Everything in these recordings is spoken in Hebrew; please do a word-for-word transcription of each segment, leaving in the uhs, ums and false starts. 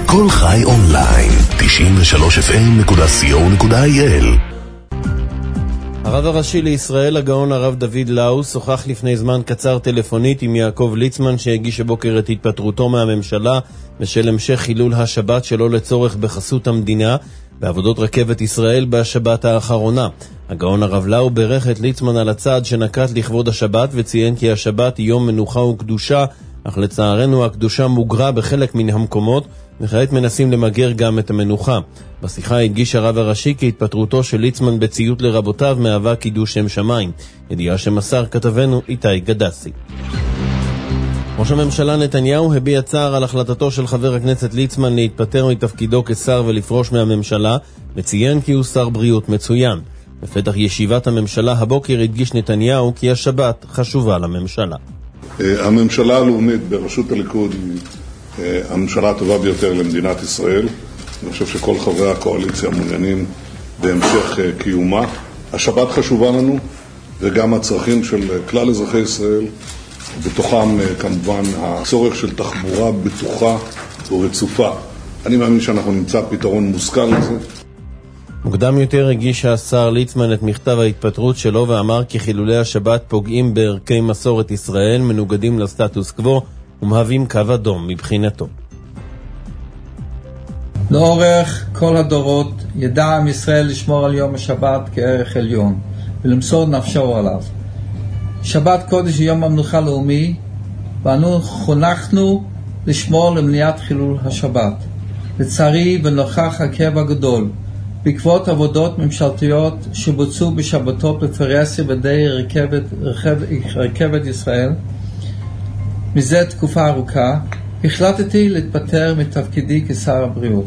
כל חי אונליין, תשעים ושלוש אף אם נקודה סי או נקודה איי אל. הרב הראשי לישראל, הגאון הרב דוד לאו, שוחח לפני זמן קצר טלפונית עם יעקב ליצמן, שהגיש הבוקר את התפטרותו מהממשלה בשל המשך חילול השבת שלא לצורך בחסות המדינה בעבודות רכבת ישראל בשבת האחרונה. הגאון הרב לאו ברך את ליצמן על הצעד שנקט לכבוד השבת וציין כי השבת היא יום מנוחה וקדושה, אך לצערנו הקדושה מוגרה בחלק מן המקומות, וכעת מנסים למגר גם את המנוחה. בשיחה הדגיש הרב הראשי כי התפטרותו של ליצמן בציות לרבותיו מהווה קידוש שם שמיים. ידיעה שמסר כתבנו איתי גדסי. ראש הממשלה נתניהו הביע צער על החלטתו של חבר הכנסת ליצמן להתפטר מתפקידו כשר ולפרוש מהממשלה, וציין כי הוא שר בריאות מצוין. בפתח ישיבת הממשלה הבוקר הדגיש נתניהו כי השבת חשובה לממשלה. הממשלה הלאומית בראשות הליכוד היא הממשלה הטובה ביותר למדינת ישראל. אני חושב שכל חברי הקואליציה מעוניינים בהמשך קיומה. השבת חשובה לנו, וגם הצרכים של כלל אזרחי ישראל, בתוכם כמובן הצורך של תחבורה בטוחה ורצופה. אני מאמין שאנחנו נמצא פתרון מושכל לזה. מוקדם יותר הגיש השר ליצמן את מכתב ההתפטרות שלו ואמר כי חילולי השבת פוגעים בערכי מסורת ישראל, מנוגדים לסטטוס קוו ומהווים קו אדום מבחינתו. לאורך כל הדורות ידע עם ישראל לשמור על יום השבת כערך עליון ולמסור נפשו עליו. שבת קודש היא יום המנוחה לאומי, ואנו חונכנו לשמור למניעת חילול השבת. לצערי ונוכח הכאב הגדול, בעקבות עבודות ממשלתיות שבוצעו בשבתות בפרהסיה בידי רכבת, רכב, רכבת ישראל, מזה תקופה ארוכה, החלטתי להתפטר מתפקידי כשר הבריאות.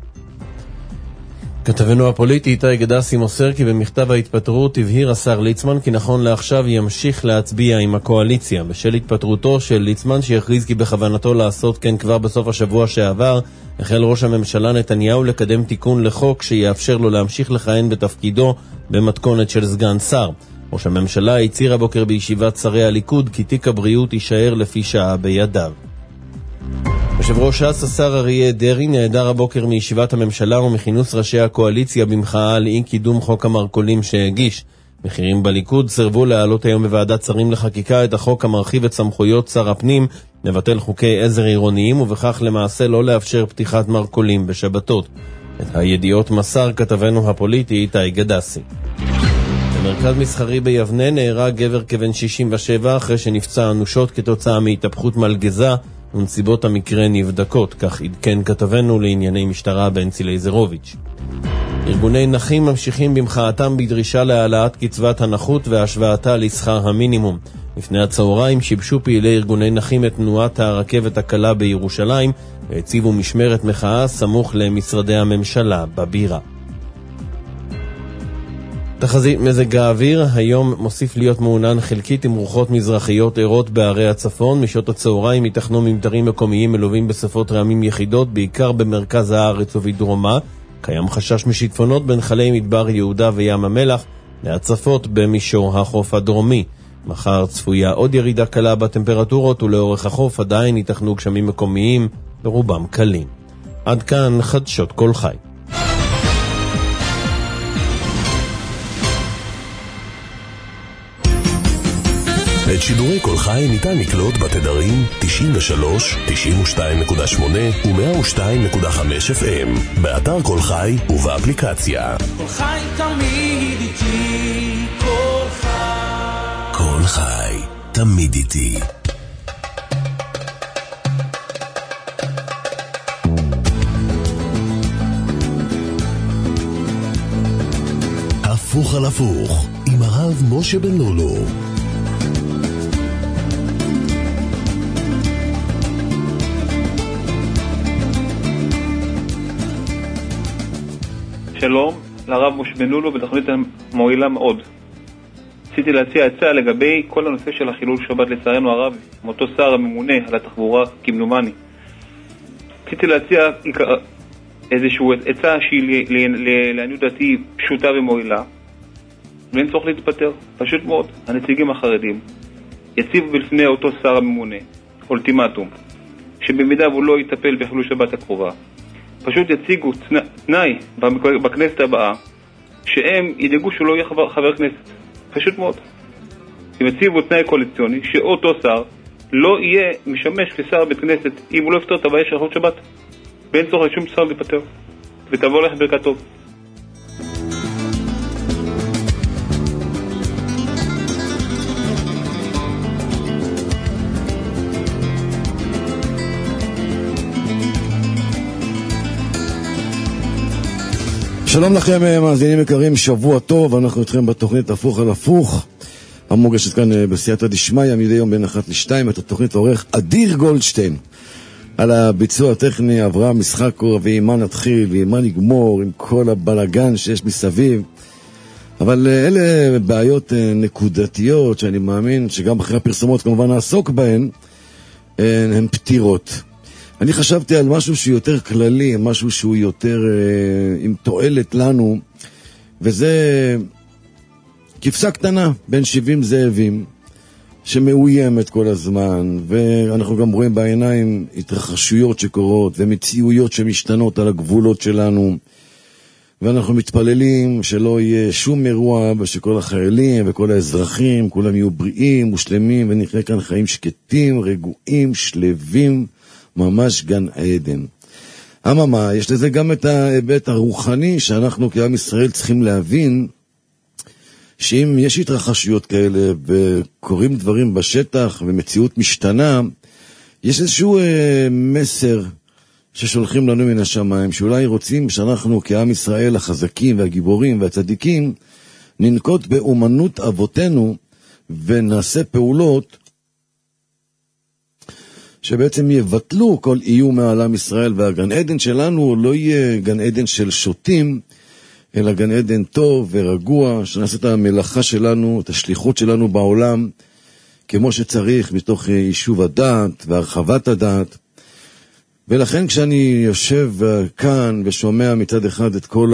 כתבנו הפוליטי איתי גדסי מוסר כי במכתב ההתפטרות הבהיר השר ליצמן כי נכון לעכשיו ימשיך להצביע עם הקואליציה. בשל התפטרותו של ליצמן, שיכריז כי בכוונתו לעשות כן כבר בסוף השבוע שעבר, החל ראש הממשלה נתניהו לקדם תיקון לחוק שיאפשר לו להמשיך לכהן בתפקידו במתכונת של סגן שר. ראש הממשלה הצהיר הבוקר בישיבת שרי הליכוד כי תיק הבריאות יישאר לפי שעה בידיו. יושב ראש ש"ס השר אריה דרעי נעדר הבוקר מישיבת הממשלה ומכינוס ראשי הקואליציה במחאה על אי קידום חוק המרכולים שהגיש. מחירים בליכוד סרבו להעלות היום בוועדת שרים לחקיקה את החוק המרחיב את סמכויות שר הפנים לבטל חוקי עזר עירוניים, ובכך למעשה לא לאפשר פתיחת מרכולים בשבתות. את הידיעות מסר כתבנו הפוליטי איתי גדסי. במרכז מסחרי ביבנה נהרג גבר כבן שישים ושבע אחרי שנפצע אנושות כתוצאה מהתהפכות מלגזה, ונסיבות המקרה נבדקות, כך עדכן כתבנו לענייני משטרה בנצי לייזרוביץ'. ארגוני נכים ממשיכים במחאתם בדרישה להעלאת קצבת הנכות והשוואתה לשכר המינימום. לפני הצהריים שיבשו פעילי ארגוני נכים את תנועת הרכבת הקלה בירושלים והציבו משמרת מחאה סמוך למשרדי הממשלה בבירה. תחזית מזג האוויר, היום מוסיף להיות מעונן חלקית עם רוחות מזרחיות ערות בערי הצפון. משעות הצהריים ייתכנו ממטרים מקומיים מלווים בסופות רעמים יחידות, בעיקר במרכז הארץ ובדרומה. קיים חשש משיטפונות בין חלי מדבר יהודה וים המלח להצפות במישור החוף הדרומי. מחר צפויה עוד ירידה קלה בטמפרטורות, ולאורך החוף עדיין ייתכנו גשמים מקומיים, ברובם קלים. עד כאן חדשות כל חי. את שידורי כל חי ניתן לקלוט בתדרים תשעים ושלוש, תשעים ושתיים נקודה שמונה ו-מאה ושתיים נקודה חמש אף אם, באתר כל חי ובאפליקציה. כל חי תמיד איתי, כל חי. כל חי תמיד איתי. הפוך על הפוך עם הרב משה בן לולו. שלום, לרב משה בן לולו בתוכנית מועילה מאוד. רציתי להציע הצעה לגבי כל הנושא של החילול שבת לצערנו הרב, מאותו שר הממונה על התחבורה כמדומני. רציתי להציע איזושהי הצעה שהיא לעניות דעתי פשוטה ומועילה, ואין צורך להתפטר, פשוט מאוד. הנציגים החרדים יציבו בפני אותו שר הממונה אולטימטום, שבמידה הוא לא יטפל בחילול שבת הקרובה, פשוט יציגו תנאי בכנסת הבאה, שהם ידאגו שהוא לא יהיה חבר, חבר כנסת. פשוט מאוד. הם יציבו תנאי קואליציוני, שאותו שר לא יהיה משמש כשר בית כנסת, אם הוא לא יפתור את הבעיה של הלכות שבת. ואין צורך שום שר להיפטר. ותבוא לך ברכת טוב. שלום לכם מאזינים יקרים, שבוע טוב, אנחנו איתכם בתוכנית הפוך על הפוך, המוגשת כאן בסייעתא דשמיא, מדי יום בין אחת לשתיים, את התוכנית עורך אדיר גולדשטיין. על הביצוע הטכני אברהם משחקו, ועם מה נתחיל ועם מה נגמור, עם כל הבלגן שיש מסביב. אבל אלה בעיות נקודתיות שאני מאמין שגם אחרי הפרסומות כמובן נעסוק בהן, הן פתירות. אני חשבתי על משהו שהוא יותר כללי, משהו שהוא יותר אה, עם תועלת לנו, וזה כבשה קטנה בין שבעים זאבים, שמאוימת כל הזמן, ואנחנו גם רואים בעיניים התרחשויות שקורות, ומציאויות שמשתנות על הגבולות שלנו, ואנחנו מתפללים שלא יהיה שום אירוע, ושכל החיילים וכל האזרחים, כולם יהיו בריאים ושלמים, ונחיה כאן חיים שקטים, רגועים, שלווים, ממש גן עדן. אממה, יש לזה גם את ההיבט הרוחני שאנחנו כעם ישראל צריכים להבין שאם יש התרחשויות כאלה וקורים דברים בשטח ומציאות משתנה, יש איזשהו אה, מסר ששולחים לנו מן השמיים, שאולי רוצים שאנחנו כעם ישראל החזקים והגיבורים והצדיקים ננקוט באומנות אבותינו ונעשה פעולות שבעצם יבטלו כל איום מעל ישראל, והגן עדן שלנו לא יהיה גן עדן של שוטים, אלא גן עדן טוב ורגוע, שנעשה את המלאכה שלנו, את השליחות שלנו בעולם, כמו שצריך, מתוך יישוב הדעת והרחבת הדעת. ולכן כשאני יושב כאן ושומע מצד אחד את כל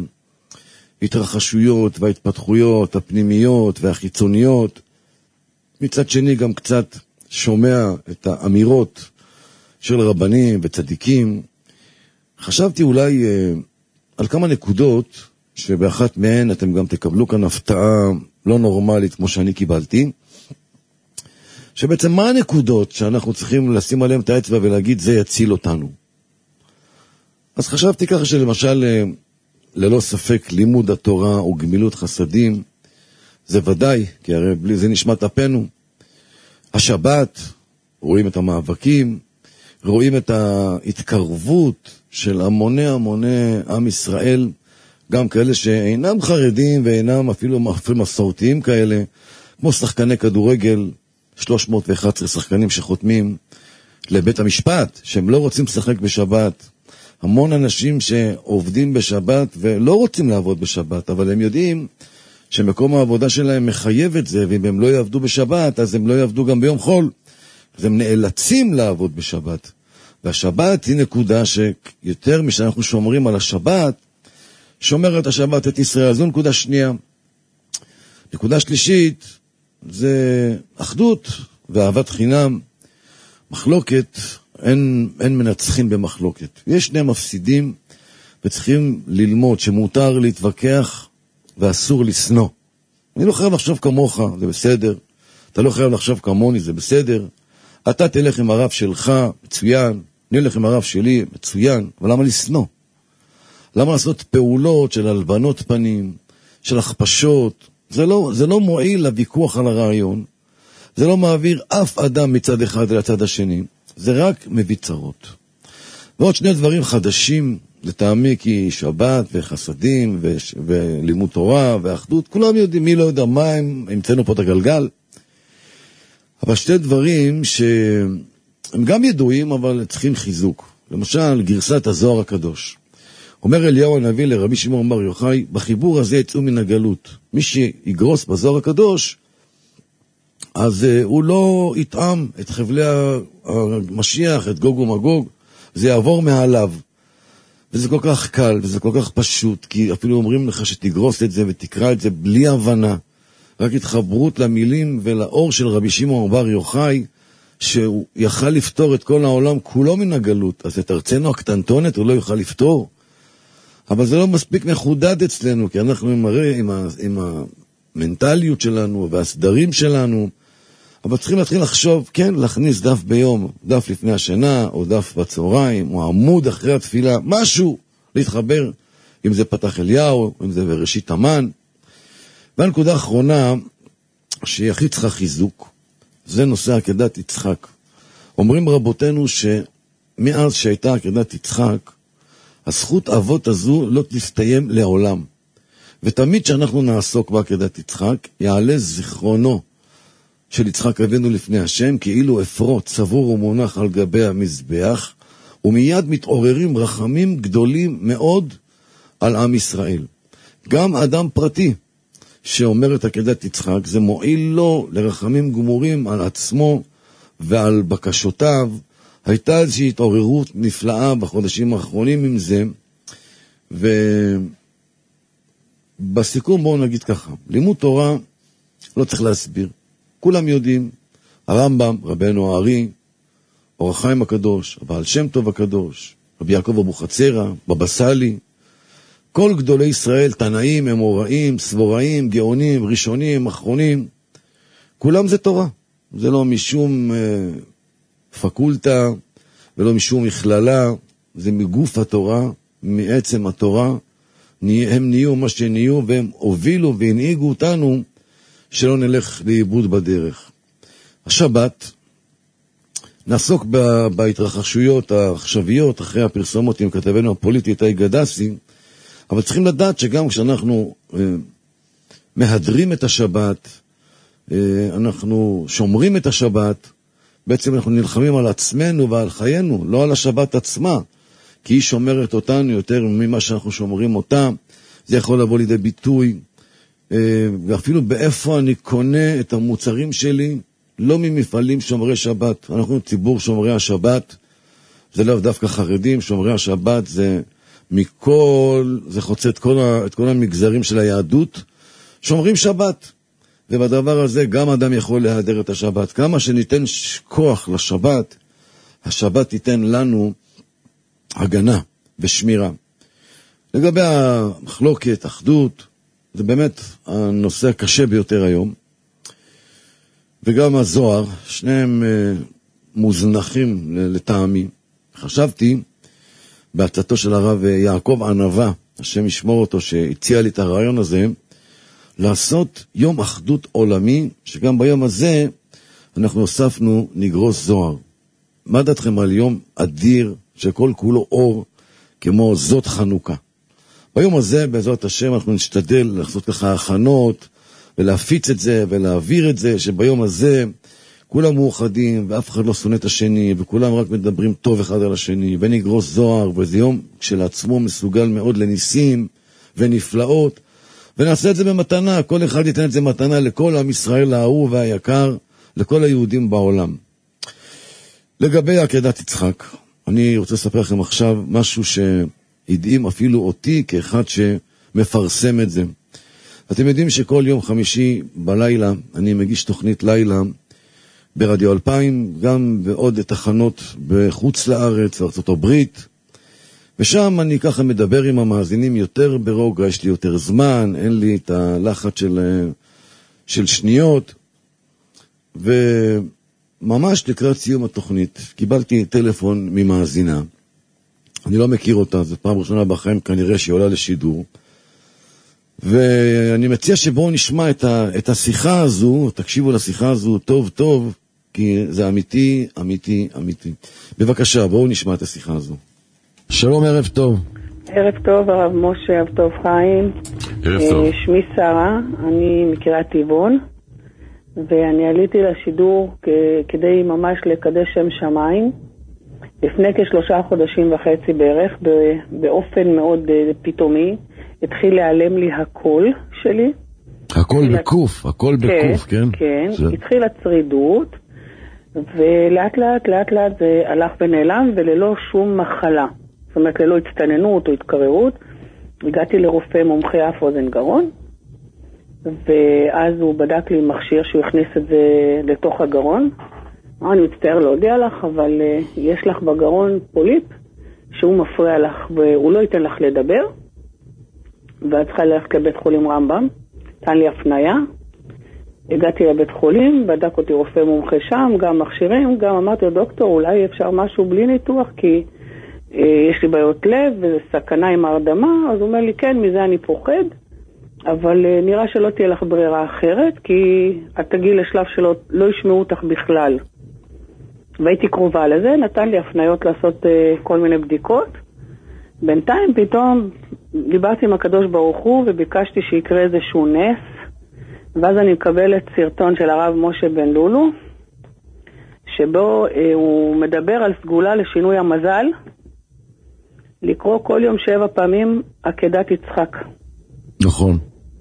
ההתרחשויות וההתפתחויות הפנימיות והחיצוניות, מצד שני גם קצת שומע את האמירות של רבנים וצדיקים, חשבתי אולי אה, על כמה נקודות שבאחת מהן אתם גם תקבלו כאן הפתעה לא נורמלית כמו שאני קיבלתי, שבעצם מה הנקודות שאנחנו צריכים לשים עליהם את האצבע ולהגיד זה יציל אותנו. אז חשבתי ככה שלמשל אה, ללא ספק לימוד התורה או גמילות חסדים זה ודאי, כי הרי בלי זה נשמת אפנו. השבת, רואים את המאבקים, רואים את ההתקרבות של המוני המוני עם ישראל, גם כאלה שאינם חרדים ואינם אפילו מסורתיים כאלה, כמו שחקני כדורגל, שלוש מאות ואחת עשרה שחקנים שחותמים לבית המשפט, שהם לא רוצים לשחק בשבת. המון אנשים שעובדים בשבת ולא רוצים לעבוד בשבת, אבל הם יודעים שמקום העבודה שלהם מחייב את זה, ואם הם לא יעבדו בשבת, אז הם לא יעבדו גם ביום חול. אז הם נאלצים לעבוד בשבת. והשבת היא נקודה שיותר משאנחנו שומרים על השבת, שומרת השבת את ישראל. זו נקודה שנייה. נקודה שלישית, זה אחדות ואהבת חינם. מחלוקת, אין, אין מנצחים במחלוקת. יש שני מפסידים, וצריכים ללמוד שמותר להתווכח, ואסור לסנוע. אני לא חייב לחשוב כמוך, זה בסדר. אתה לא חייב לחשוב כמוני, זה בסדר. אתה תלך עם הרב שלך, מצוין. אני אלך עם הרב שלי, מצוין. אבל למה לסנוע? למה לעשות פעולות של הלבנות פנים, של הכפשות? זה לא, זה לא מועיל לוויכוח על הרעיון. זה לא מעביר אף אדם מצד אחד לצד השני. זה רק מביא צרות. ועוד שני דברים חדשים, לטעמי, כי שבת וחסדים ו... ולימוד תורה ואחדות, כולם יודעים, מי לא יודע מה הם, המצאנו פה את הגלגל. אבל שתי דברים שהם גם ידועים, אבל צריכים חיזוק. למשל, גרסת הזוהר הקדוש. אומר אליהו הנביא לרבי שמעון בר יוחאי, בחיבור הזה יצאו מן הגלות. מי שיגרוס בזוהר הקדוש, אז uh, הוא לא יטעם את חבלי המשיח, את גוג ומגוג, זה יעבור מעליו. וזה כל כך קל, וזה כל כך פשוט, כי אפילו אומרים לך שתגרוס את זה ותקרא את זה בלי הבנה, רק התחברות למילים ולאור של רבי שמעון בר יוחאי, שהוא יכל לפתור את כל העולם כולו מן הגלות, אז את ארצנו הקטנטונת הוא לא יוכל לפתור. אבל זה לא מספיק מחודד אצלנו, כי אנחנו מראה עם, ה, עם המנטליות שלנו והסדרים שלנו, אבל צריכים להתחיל לחשוב, כן, להכניס דף ביום, דף לפני השינה, או דף בצהריים, או עמוד אחרי התפילה, משהו להתחבר, אם זה פתח אליהו, אם זה בראשית המן. והנקודה האחרונה, שהיא הכי צריכה חיזוק, זה נושא עקדת יצחק. אומרים רבותינו שמאז שהייתה עקדת יצחק, הזכות אבות הזו לא תסתיים לעולם. ותמיד שאנחנו נעסוק בעקדת יצחק, יעלה זיכרונו של יצחק אבינו לפני השם, כאילו אפרות צבור ומונח על גבי המזבח, ומיד מתעוררים רחמים גדולים מאוד על עם ישראל. גם אדם פרטי שאומר את עקדת יצחק, זה מועיל לו לרחמים גמורים על עצמו ועל בקשותיו. הייתה איזושהי התעוררות נפלאה בחודשים האחרונים עם זה, ובסיכום בואו נגיד ככה, לימוד תורה לא צריך להסביר, כולם יודעים, הרמב"ם, רבנו הארי, אור החיים הקדוש, הבעל שם טוב הקדוש, רבי יעקב אבוחצירא, בבא סאלי, כל גדולי ישראל, תנאים, אמוראים, סבוראים, גאונים, ראשונים, אחרונים, כולם זה תורה. זה לא משום אה, פקולטה, ולא משום מכללה, זה מגוף התורה, מעצם התורה. הם נהיו מה שנהיו, והם הובילו והנהיגו אותנו, שלא נלך לאיבוד בדרך. השבת, נעסוק בהתרחשויות העכשוויות, אחרי הפרסומות עם כתבנו הפוליטי איתי גדסי, אבל צריכים לדעת שגם כשאנחנו אה, מהדרים את השבת, אה, אנחנו שומרים את השבת, בעצם אנחנו נלחמים על עצמנו ועל חיינו, לא על השבת עצמה, כי היא שומרת אותנו יותר ממה שאנחנו שומרים אותה. זה יכול לבוא לידי ביטוי, אה, ואפילו באיפה אני קונה את המוצרים שלי, לא ממפעלים שומרי שבת. אנחנו ציבור שומרי השבת, זה לא דווקא חרדים, שומרי השבת זה מכל, זה חוצה את כל, את כל המגזרים של היהדות, שומרים שבת. ובדבר הזה גם אדם יכול להיעדר את השבת. כמה שניתן כוח לשבת, השבת תיתן לנו הגנה ושמירה. לגבי המחלוקת, אחדות, זה באמת הנושא הקשה ביותר היום. וגם הזוהר, שניהם מוזנחים לטעמי. חשבתי, בהצעתו של הרב יעקב ענבה, השם ישמור אותו, שהציע לי את הרעיון הזה, לעשות יום אחדות עולמי, שגם ביום הזה אנחנו הוספנו נגרוס זוהר. מה דעתכם על יום אדיר שכל כולו אור, כמו זאת חנוכה? ביום הזה, בעזרת השם, אנחנו נשתדל לעשות ככה הכנות, ולהפיץ את זה ולהעביר את זה, שביום הזה כולם מאוחדים ואף אחד לא שונא את השני, וכולם רק מדברים טוב אחד על השני, ונגרוס זוהר, וזה יום כשלעצמו מסוגל מאוד לניסים ונפלאות, ונעשה את זה במתנה, כל אחד ייתן את זה מתנה לכל עם ישראל האהוב והיקר, לכל היהודים בעולם. לגבי עקדת יצחק, אני רוצה לספר לכם עכשיו משהו שהדהים אפילו אותי כאחד שמפרסם את זה. אתם יודעים שכל יום חמישי בלילה אני מגיש תוכנית לילה ברדיו אלפיים, גם בעוד תחנות בחוץ לארץ, בארצות הברית, ושם אני ככה מדבר עם המאזינים יותר ברוגע, יש לי יותר זמן, אין לי את הלחץ של, של שניות, וממש לקראת סיום התוכנית קיבלתי טלפון ממאזינה, אני לא מכיר אותה, זו פעם ראשונה בחיים כנראה שהיא עולה לשידור, ואני מציע שבואו נשמע את, ה, את השיחה הזו, תקשיבו לשיחה הזו טוב טוב, כי זה אמיתי, אמיתי, אמיתי. בבקשה, בואו נשמע את השיחה הזו. שלום, ערב טוב. ערב טוב, הרב משה, ערב טוב חיים. ערב טוב. שמי שרה, אני מכירה טבעון, ואני עליתי לשידור כ- כדי ממש לקדש שם שמיים, לפני כשלושה חודשים וחצי בערך, באופן מאוד פתאומי, התחיל להיעלם לי הקול שלי. הקול בקוף, הקול בקוף, כן? כן, התחילה צרידות, ולאט לאט, לאט לאט זה הלך ונעלם, וללא שום מחלה. זאת אומרת, ללא הצטננות או התקררות. הגעתי לרופא מומחה אף אוזן גרון, ואז הוא בדק לי מכשיר שהוא הכניס את זה לתוך הגרון, אני מצטער להודיע לך, אבל uh, יש לך בגרון פוליפ שהוא מפריע לך והוא לא ייתן לך לדבר, ואת צריכה ללכת לבית חולים רמב"ם. נתן לי הפניה, הגעתי לבית חולים, בדק אותי רופא מומחה שם, גם מכשירים, גם אמרתי לו, דוקטור, אולי אפשר משהו בלי ניתוח, כי uh, יש לי בעיות לב וזה סכנה עם ההרדמה. אז הוא אומר לי, כן, מזה אני פוחד, אבל uh, נראה שלא תהיה לך ברירה אחרת, כי את תגיעי לשלב שלא לא ישמעו אותך בכלל. והייתי קרובה לזה, נתן לי הפניות לעשות uh, כל מיני בדיקות. בינתיים פתאום דיברתי עם הקדוש ברוך הוא וביקשתי שיקרה איזשהו נס, ואז אני מקבלת סרטון של הרב משה בן לולו, שבו uh, הוא מדבר על סגולה לשינוי המזל, לקרוא כל יום שבע פעמים עקדת יצחק. נכון.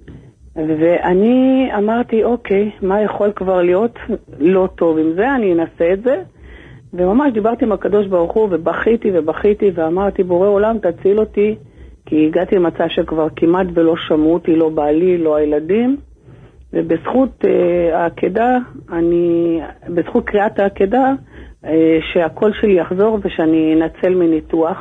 ואני אמרתי, אוקיי, מה יכול כבר להיות לא טוב עם זה, אני אנסה את זה. וממש דיברתי עם הקדוש ברוך הוא ובכיתי ובכיתי ואמרתי, בורא עולם תציל אותי, כי הגעתי למצב שכבר כמעט ולא שמעו אותי, לא בעלי, לא הילדים. ובזכות uh, העקדה, אני, בזכות קריאת העקדה, uh, שהקול שלי יחזור ושאני אנצל מניתוח.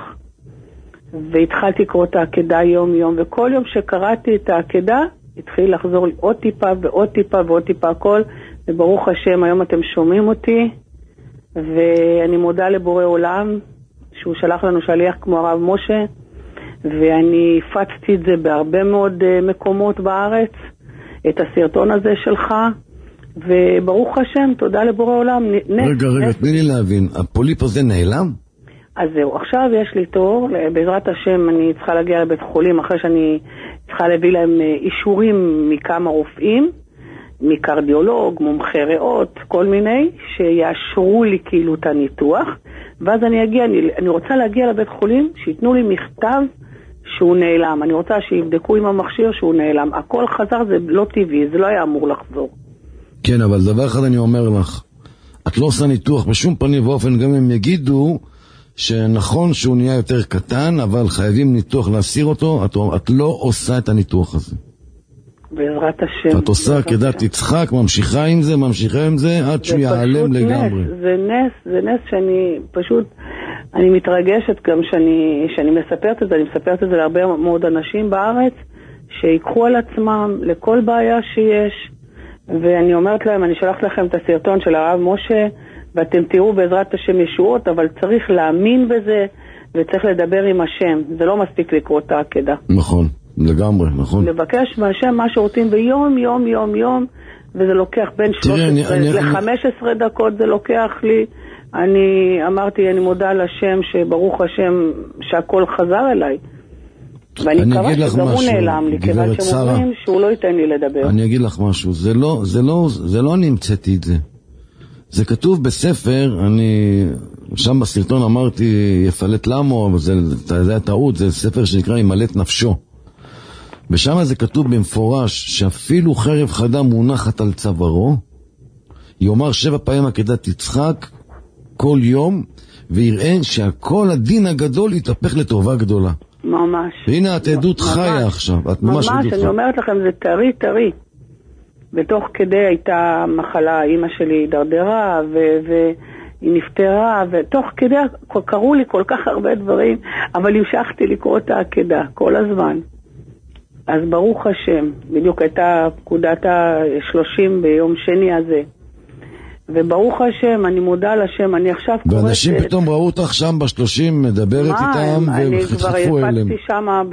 והתחלתי לקרוא את העקדה יום יום, וכל יום שקראתי את העקדה, התחיל לחזור לי עוד טיפה ועוד טיפה ועוד טיפה הכל, וברוך השם, היום אתם שומעים אותי, ואני מודה לבורא עולם, שהוא שלח לנו שליח כמו הרב משה, ואני הפצתי את זה בהרבה מאוד מקומות בארץ, את הסרטון הזה שלך, וברוך השם, תודה לבורא עולם. רגע, רגע, תני לי להבין, הפוליפ הזה נעלם? אז זהו, עכשיו יש לי תור, בעזרת השם אני צריכה להגיע לבית חולים, אחרי שאני צריכה להביא להם אישורים מכמה רופאים, מקרדיולוג, מומחי ריאות, כל מיני, שיאשרו לי כאילו את הניתוח, ואז אני אגיע, אני, אני רוצה להגיע לבית חולים, שיתנו לי מכתב שהוא נעלם, אני רוצה שיבדקו עם המכשיר שהוא נעלם, הכל חזר, זה לא טבעי, זה לא היה אמור לחזור. כן, אבל דבר אחד אני אומר לך, את לא עושה ניתוח בשום פנים ואופן, גם הם יגידו שנכון שהוא נהיה יותר קטן, אבל חייבים ניתוח להסיר אותו, את, את לא עושה את הניתוח הזה. בעזרת השם. את עושה כדת יצחק, ממשיכה עם זה, ממשיכה עם זה, עד שהוא ייעלם לגמרי. נס, זה נס, זה נס שאני פשוט, אני מתרגשת גם שאני, שאני מספרת את זה, אני מספרת את זה להרבה מאוד אנשים בארץ, שיקחו על עצמם לכל בעיה שיש, ואני אומרת להם, אני שלחת לכם את הסרטון של הרב משה, ואתם תראו בעזרת השם ישועות, אבל צריך להאמין בזה, וצריך לדבר עם השם. זה לא מספיק לקרוא את העקדה. נכון, לגמרי, נכון. לבקש מהשם מה שרוצים ביום, יום, יום, יום, וזה לוקח בין שלוש עשרה ל-חמש עשרה דקות, זה לוקח לי. אני אמרתי, אני מודה לשם שברוך השם שהכל חזר אליי. ואני מקווה שגם הוא נעלם לי, כיוון שמובנים שהוא לא ייתן לי לדבר. אני אגיד לך משהו, זה לא, זה לא, זה לא נמצאתי את זה. זה כתוב בספר, אני שם בסרטון אמרתי יפלט למו, אבל זה, זה היה טעות, זה ספר שנקרא ימלט נפשו. ושם זה כתוב במפורש שאפילו חרב חדה מונחת על צווארו, יאמר שבע פעמים עקדת יצחק כל יום, ויראה שהכל הדין הגדול יתהפך לטובה גדולה. ממש. והנה את עדות חיה עכשיו, את ממש עדות חיה. ממש, אני אומרת לכם, זה טרי טרי. בתוך כדי הייתה מחלה, אמא שלי דרדרה והיא נפטרה, ותוך כדי קראו לי כל כך הרבה דברים, אבל המשכתי לקרוא את העקדה כל הזמן. אז ברוך השם, בדיוק הייתה פקודת ה-שלושים ביום שני הזה. וברוך השם, אני מודה לשם, אני עכשיו קוראת... ואנשים פתאום ראו אותך שם בשלושים, מדברת איתם וחטפו אליהם. אני כבר הפצתי שם ב...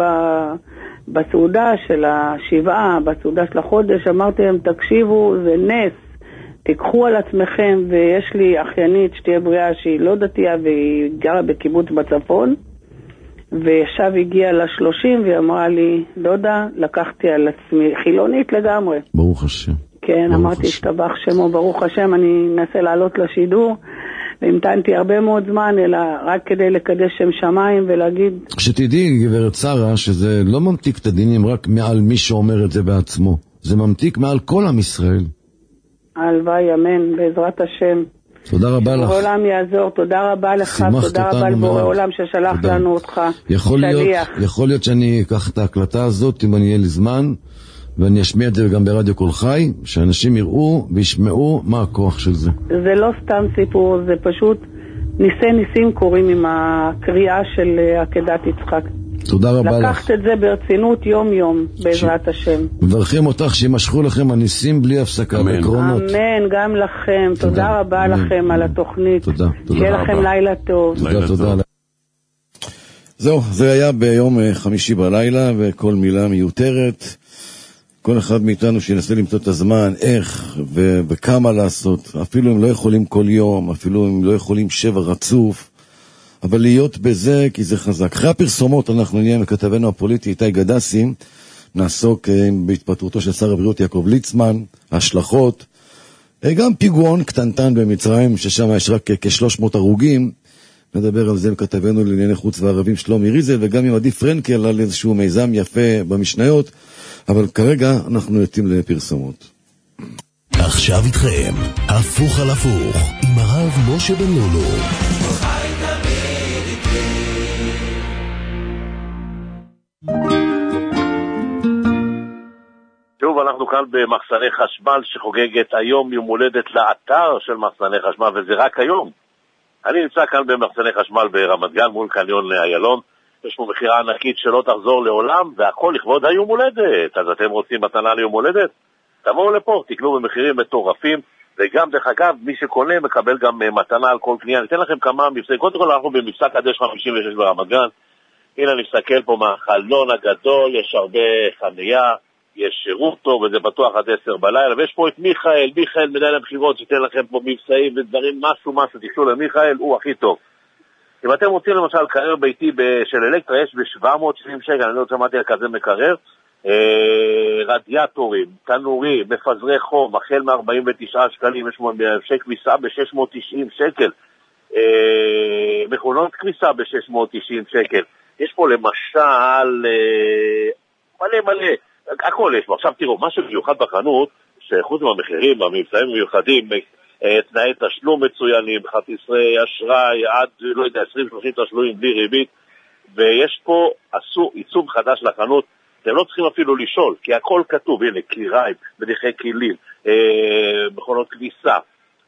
בסעודה של השבעה, בסעודה של החודש, אמרתי להם, תקשיבו, זה נס, תיקחו על עצמכם, ויש לי אחיינית שתהיה בריאה שהיא לא דתייה, והיא גרה בקיבוץ בצפון, ועכשיו הגיעה לשלושים, והיא אמרה לי, דודה, לקחתי על עצמי, חילונית לגמרי. ברוך השם. כן, ברוך אמרתי, השתבח שמו, ברוך השם, אני אנסה לעלות לשידור, והמתנתי הרבה מאוד זמן, אלא רק כדי לקדש שם שמיים ולהגיד... שתדעי, גברת שרה, שזה לא ממתיק את הדינים רק מעל מי שאומר את זה בעצמו. זה ממתיק מעל כל עם ישראל. הלוואי, אמן, בעזרת השם. תודה רבה לך. בורא עולם יעזור, תודה רבה לך, תודה רבה לבורא עולם ששלח לנו אותך. יכול להיות, יכול להיות שאני אקח את ההקלטה הזאת, אם אני אהיה לי זמן, ואני אשמיע את זה גם ברדיו קול חי, שאנשים יראו וישמעו מה הכוח של זה. זה לא סתם סיפור, זה פשוט ניסי ניסים קוראים עם הקריאה של עקדת יצחק. תודה רבה לך. לקחת את זה ברצינות יום יום, בעזרת ש... השם. מברכים אותך שימשכו לכם הניסים בלי הפסקה בקרונות. אמן, גם לכם. תודה, תודה רבה אמן. לכם על התוכנית. תודה, תודה שיהיה רבה. לכם לילה טוב. תודה, תודה. תודה. זהו, זה היה ביום חמישי בלילה, וכל מילה מיותרת. כל אחד מאיתנו שינסה למצוא את הזמן, איך ו- וכמה לעשות. אפילו אם לא יכולים כל יום, אפילו אם לא יכולים שבע רצוף. אבל להיות בזה, כי זה חזק. אחרי הפרסומות אנחנו נהיה מכתבנו הפוליטי איתי גדסי, נעסוק בהתפטרותו של שר הבריאות יעקב ליצמן, השלכות, גם פיגועון קטנטן במצרים, ששם יש רק כ-שלוש מאות הרוגים, נדבר על זה מכתבנו לענייני חוץ וערבים שלומי ריזל, וגם עם עדי פרנקל על איזשהו מיזם יפה במשניות, אבל כרגע אנחנו יוצאים לפרסומות. עכשיו איתכם, הפוך על הפוך, עם הרב משה בן לולו. שוב, אנחנו כאן במחסני חשמל שחוגגת היום יום הולדת לאתר של מחסני חשמל, וזה רק היום. אני נמצא כאן במחסני חשמל ברמת גן מול קניון איילון. יש פה מחירה ענקית שלא תחזור לעולם, והכל לכבוד היום הולדת. אז אתם רוצים מתנה ליום הולדת? תבואו לפה, תקנו במחירים מטורפים, וגם דרך אגב, מי שקונה מקבל גם מתנה על כל קנייה. ניתן לכם כמה מבצעים. קודם כל אנחנו במבצע קדש חמישים ושש ברמת גן. הנה אני מסתכל פה מהחלון הגדול, יש הרבה חניה, יש שירות טוב, וזה בטוח עד עשר בלילה, ויש פה את מיכאל, מיכאל מנהל המחירות, שתן לכם פה מבצעים ודברים, משהו, משהו, תקשו למיכאל, הוא הכי טוב. אם אתם רוצים למשל קרר ביתי של אלקטרה, יש ב-שבע מאות שבעים שקל, אני לא שמעתי על כזה מקרר, אה, רדיאטורים, תנורים, מפזרי חום, החל מ-ארבעים ותשעה שקלים, יש ממשי כביסה ב-שש מאות תשעים שקל, אה, מכונות כביסה ב-שש מאות תשעים שקל. יש פה למשל אה, מלא מלא, הכל יש פה. עכשיו תראו, משהו מיוחד בחנות, שחוץ מהמחירים והמבצעים מיוחדים, תנאי תשלום מצוינים, חטיסי אשראי, עד, לא יודע, עשרים שלושים תשלומים בלי ריבית, ויש פה עשו, עיצוב חדש לחנות, אתם לא צריכים אפילו לשאול, כי הכל כתוב, הנה, קיריים, מדיחי כלים, אה, מכונות כביסה,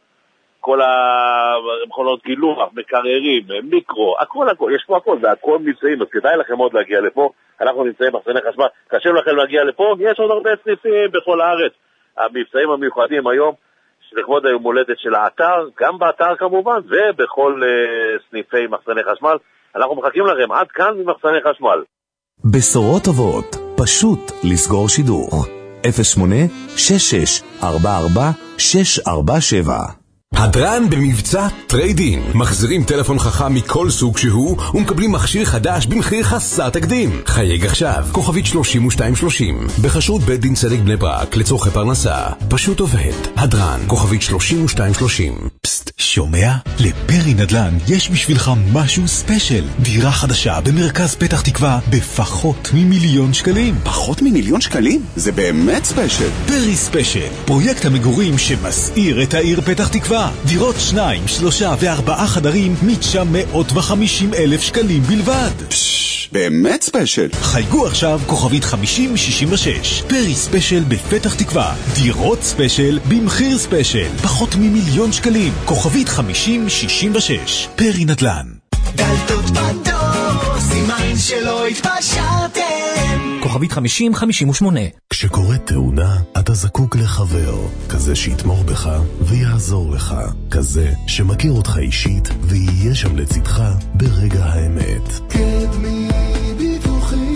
כל המכונות גילוח, מקררים, מיקרו, הכל הכל, יש פה הכל, זה הכל מבצעים, אז כדאי לכם עוד להגיע לפה, אנחנו נמצאים מחסני חשמל, קשה לכם להגיע לפה, יש עוד הרבה סניפים בכל הארץ, המבצעים המיוחדים היום, לכבוד היום הולדת של האתר, גם באתר כמובן, ובכל uh, סניפי מחסני חשמל, אנחנו מחכים לכם עד כאן ממחסני חשמל. בשורות טובות, פשוט לסגור שידור. אפס שמונה שש שש ארבע ארבע שש ארבע שבע. הדרן במבצע טריידין. מחזירים טלפון חכם מכל סוג שהוא ומקבלים מכשיר חדש במחיר חסר תקדים. חייג עכשיו, כוכבית שלושים ושתיים שלושים. בחשרות בית דין צדק בני ברק לצורכי פרנסה. פשוט עובד. הדרן, כוכבית שלושים ושתיים שלושים. פסט, שומע? לפרי נדל"ן יש בשבילך משהו ספיישל. דירה חדשה במרכז פתח תקווה בפחות ממיליון שקלים. פחות ממיליון שקלים? זה באמת ספיישל. פרי ספיישל, פרויקט המגורים שמסעיר את העיר פתח תקווה. דירות שניים, שלושה וארבעה חדרים מתשע מאות וחמישים אלף שקלים בלבד. פשש, באמת ספיישל. חייגו עכשיו כוכבית חמישים שישים ושש. פרי ספיישל בפתח תקווה. דירות ספיישל במחיר ספיישל. פחות ממיליון שקלים. כוכבית חמישים שישים ושש. פרי נדל"ן. דלתות פתוח, סימן שלא התפשרתם. כוכבית חמישים חמישים ושמונה. כשקורית תאונה, אתה זקוק לחבר, כזה שיתמוך בך ויעזור לך, כזה שמכיר אותך אישית ויהיה שם לצדך ברגע האמת. קדמי ביטוחים,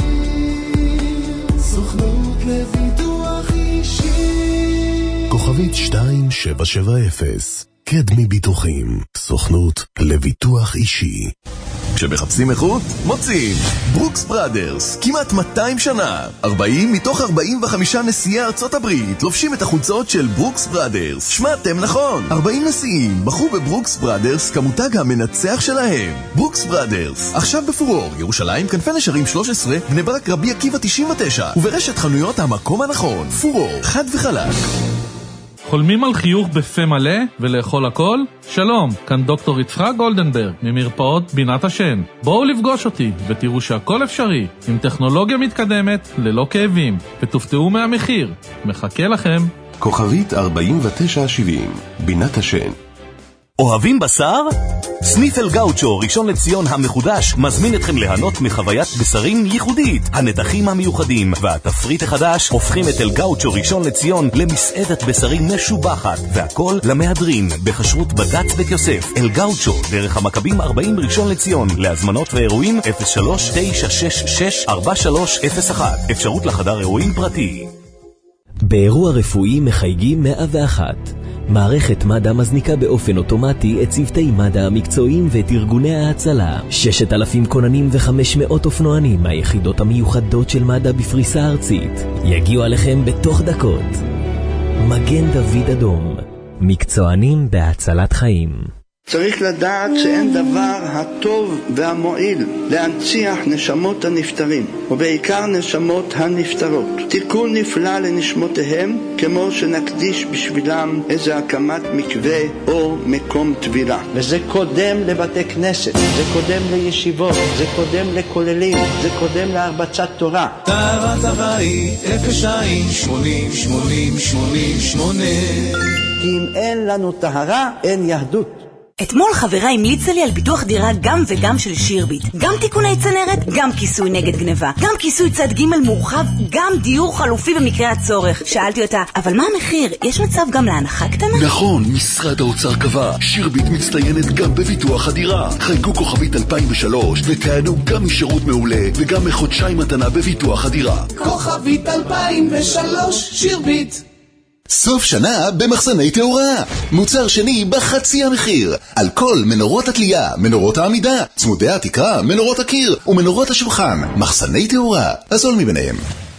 סוכנות לביטוח אישי. כוכבית שתיים שבע שבע אפס. קדמי ביטוחים, סוכנות לביטוח אישי. כשמחפשים איכות, מוצאים ברוקס בראדרס, כמעט מאתיים שנה, ארבעים מתוך ארבעים וחמישה נשיאי ארצות הברית לובשים את החולצות של ברוקס בראדרס. שמעתם נכון, ארבעים נשיאים בחרו בברוקס בראדרס כמותג המנצח שלהם. ברוקס בראדרס, עכשיו בפורור, ירושלים, כנפי נשרים שלוש עשרה, בני ברק, רבי עקיבא תשעים ותשע, וברשת חנויות המקום הנכון. פורור, חד וחלק. חולמים על חיוך בפה מלא ולאכול הכל? שלום, כאן דוקטור יצחק גולדנברג ממרפאות בינת השן. בואו לפגוש אותי ותראו שהכל אפשרי עם טכנולוגיה מתקדמת ללא כאבים, ותופתעו מהמחיר. מחכה לכם. כוכבית ארבעים ותשע שבעים, בינת השן. אוהבים בשר? סניף אל גאוצ'ו, ראשון לציון המחודש, מזמין אתכם ליהנות מחוויית בשרים ייחודית. הנתחים המיוחדים והתפריט החדש הופכים את אל גאוצ'ו ראשון לציון למסעדת בשרים משובחת, והכל למהדרין בכשרות בד"ץ בית יוסף. אל גאוצ'ו, דרך המכבים ארבעים ראשון לציון. להזמנות ואירועים אפס שלוש תשע שש שש ארבע שלוש אפס אחת. אפשרות לחדר אירועים פרטי. באירוע רפואי מחייגים מאה ואחת. מערכת מד"א מזניקה באופן אוטומטי את צוותי מד"א המקצועיים ואת ארגוני ההצלה. ששת אלפים כוננים וחמש מאות אופנוענים מהיחידות המיוחדות של מד"א בפריסה ארצית יגיעו עליכם בתוך דקות. מגן דוד אדום, מקצוענים בהצלת חיים. צריך לדעת שאין דבר הטוב והמועיל להנציח נשמות הנפטרים, ובעיקר נשמות הנפטרות. תיקון נפלא לנשמותיהם, כמו שנקדיש בשבילם איזה הקמת מקווה או מקום טבילה. וזה קודם לבתי כנסת, זה קודם לישיבות, זה קודם לכוללים, זה קודם להרבצת תורה. טהרת הבית, אפס שתיים שמונים שמונים שמונים שמונה. כי אם אין לנו טהרה, אין יהדות. אתמול חברה המליצה לי על ביטוח דירה גם וגם של שירביט. גם תיקוני צנרת, גם כיסוי נגד גניבה, גם כיסוי צד ג' מורחב, גם דיור חלופי במקרה הצורך. שאלתי אותה, אבל מה המחיר? יש מצב גם להנחה קטנה? נכון, משרד האוצר קבע. שירביט מצטיינת גם בביטוח הדירה. חייגו כוכבית אלפיים ושלוש ותענו גם משירות מעולה וגם מחודשיים מתנה בביטוח הדירה. כוכבית אלפיים ושלוש, שירביט. סוף שנה במחסני תאורה. מוצר שני בחצי המחיר. על כל מנורות התלייה, מנורות העמידה, צמודי התקרה, מנורות הקיר ומנורות השולחן. מחסני תאורה, הזול מביניהם.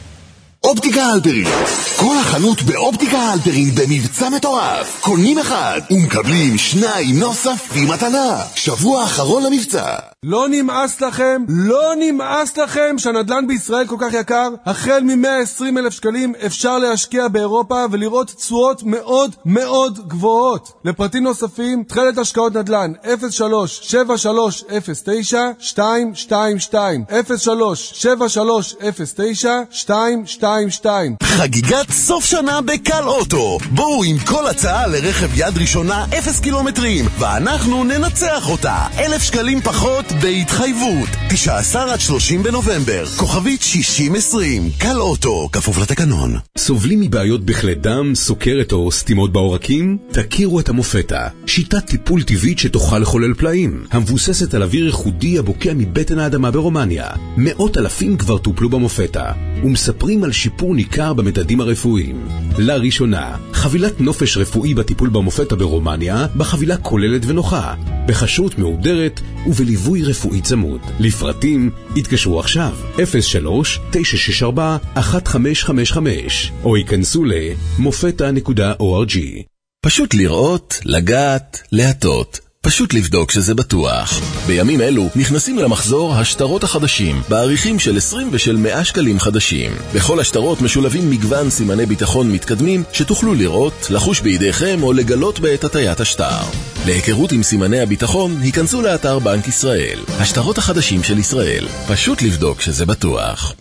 אופטיקה אלפרין. כל החנות באופטיקה אלפרין במבצע מטורף. קונים אחד ומקבלים שניים נוספים מתנה. שבוע אחרון למבצע. לא נמאס לכם? לא נמאס לכם שהנדל"ן בישראל כל כך יקר? החל מ-מאה ועשרים אלף שקלים אפשר להשקיע באירופה ולראות תשואות מאוד מאוד גבוהות. לפרטים נוספים, תחילת השקעות נדל"ן אפס שלוש שבע שלוש אפס תשע שתיים שתיים שתיים אפס שלוש שבע שלוש אפס תשע שתיים שתיים שתיים. חגיגת סוף שנה בקל אוטו. בואו עם כל הצעה לרכב יד ראשונה אפס קילומטרים ואנחנו ננצח אותה. אלף שקלים פחות בהתחייבות. תשעה עשר עד שלושים בנובמבר. כוכבית שישים עשרים. קל אוטו, כפוף לתקנון. סובלים מבעיות בכלי דם, סוכרת או סתימות בעורקים? תכירו את המופטה. שיטת טיפול טבעית שתוכל לחולל פלאים. המבוססת על אוויר ייחודי הבוקע מבטן האדמה ברומניה. מאות אלפים כבר טופלו במופטה. ומספרים על שיפור ניכר במדדים הרפואיים. לראשונה, חבילת נופש רפואי בטיפול במופטה ברומניה, בחבילה כוללת ונוחה, בחשות מהודרת ובליווי רפואי צמוד. לפרטים, התקשרו עכשיו אפס שלוש תשע שש ארבע אחת חמש חמש חמש או ייכנסו ל-מופטה נקודה או אר ג'י. פשוט לראות, לגעת, להטות. פשוט לבדוק שזה בטוח. בימים אלו נכנסים למחזור השטרות החדשים, בעריכים של עשרים ושל מאה שקלים חדשים. בכל השטרות משולבים מגוון סימני ביטחון מתקדמים שתוכלו לראות, לחוש בידיכם או לגלות בעת הטיית השטר. להיכרות עם סימני הביטחון, היכנסו לאתר בנק ישראל. השטרות החדשים של ישראל. פשוט לבדוק שזה בטוח.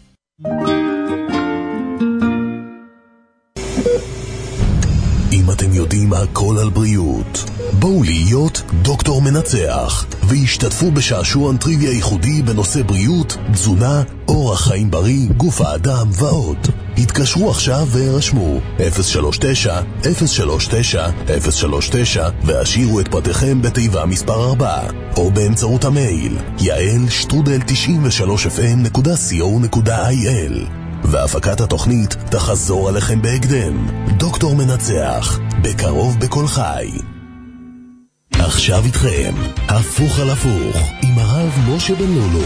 אם אתם יודעים הכל על בריאות, בואו להיות דוקטור מנצח והשתתפו בשעשועון טריוויה ייחודי בנושא בריאות, תזונה, אורח חיים בריא, גוף האדם ועוד. התקשרו עכשיו והרשמו אפס שלוש תשע אפס שלוש תשע אפס שלוש תשע והשאירו את פרטיכם בתיבה מספר ארבע או באמצעות המייל יעל שטרודל תשעים ושלוש אף אם נקודה סי או נקודה איי אל. והפקת התוכנית תחזור עליכם בהקדם. דוקטור מנצח, בקרוב בכל חי. עכשיו איתכם, הפוך על הפוך, עם הרב משה בן לולו.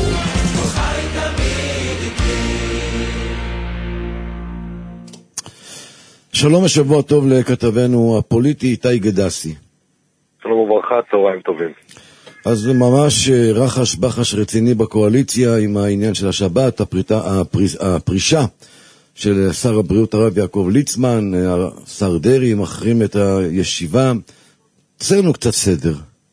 שלום ושבוע טוב לכתבנו הפוליטי איתי גדסי. שלום וברכה, צהריים טובים. אז ממש רחש בחש רציני בקואליציה עם העניין של השבת, הפריטה, הפריש, הפרישה של שר הבריאות הרב יעקב ליצמן, שר דרי, מחרים את הישיבה. תעשה לנו קצת סדר.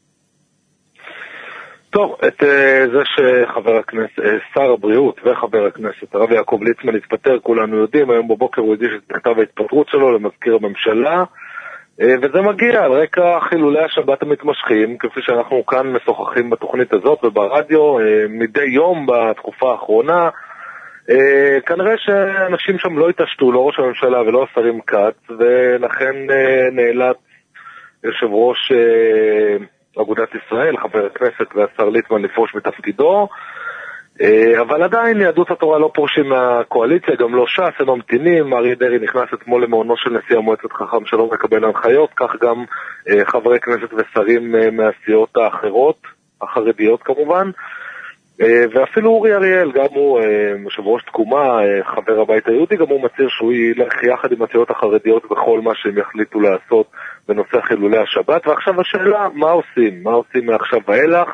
טוב, את זה שחבר הכנסת, שר הבריאות וחבר הכנסת הרב יעקב ליצמן התפטר, כולנו יודעים. היום בבוקר הוא הגיש את מכתב ההתפטרות שלו למזכיר הממשלה, וזה מגיע על רקע חילולי השבת המתמשכים, כפי שאנחנו כאן משוחחים בתוכנית הזאת וברדיו מדי יום בתקופה האחרונה. כנראה שאנשים שם לא התעשתו, לא ראש הממשלה ולא השרים כץ, ולכן נאלץ יושב ראש אגודת ישראל, חבר הכנסת והשר ליצמן, לפרוש בתפקידו. אבל עדיין יהדות התורה לא פורשים מהקואליציה, גם לא ש"ס, הם ממתינים. אריה דרעי נכנס אתמול למעונו של נשיא המועצת חכם שלא מקבל הנחיות, כך גם חברי כנסת ושרים מהסיעות האחרות, החרדיות כמובן, ואפילו אורי אריאל, גם הוא יושב ראש תקומה, חבר הבית היהודי, גם הוא מצהיר שהוא ילך יחד עם הסיעות החרדיות בכל מה שהם יחליטו לעשות בנושא חילולי השבת. ועכשיו השאלה, מה עושים? מה עושים מעכשיו ואילך?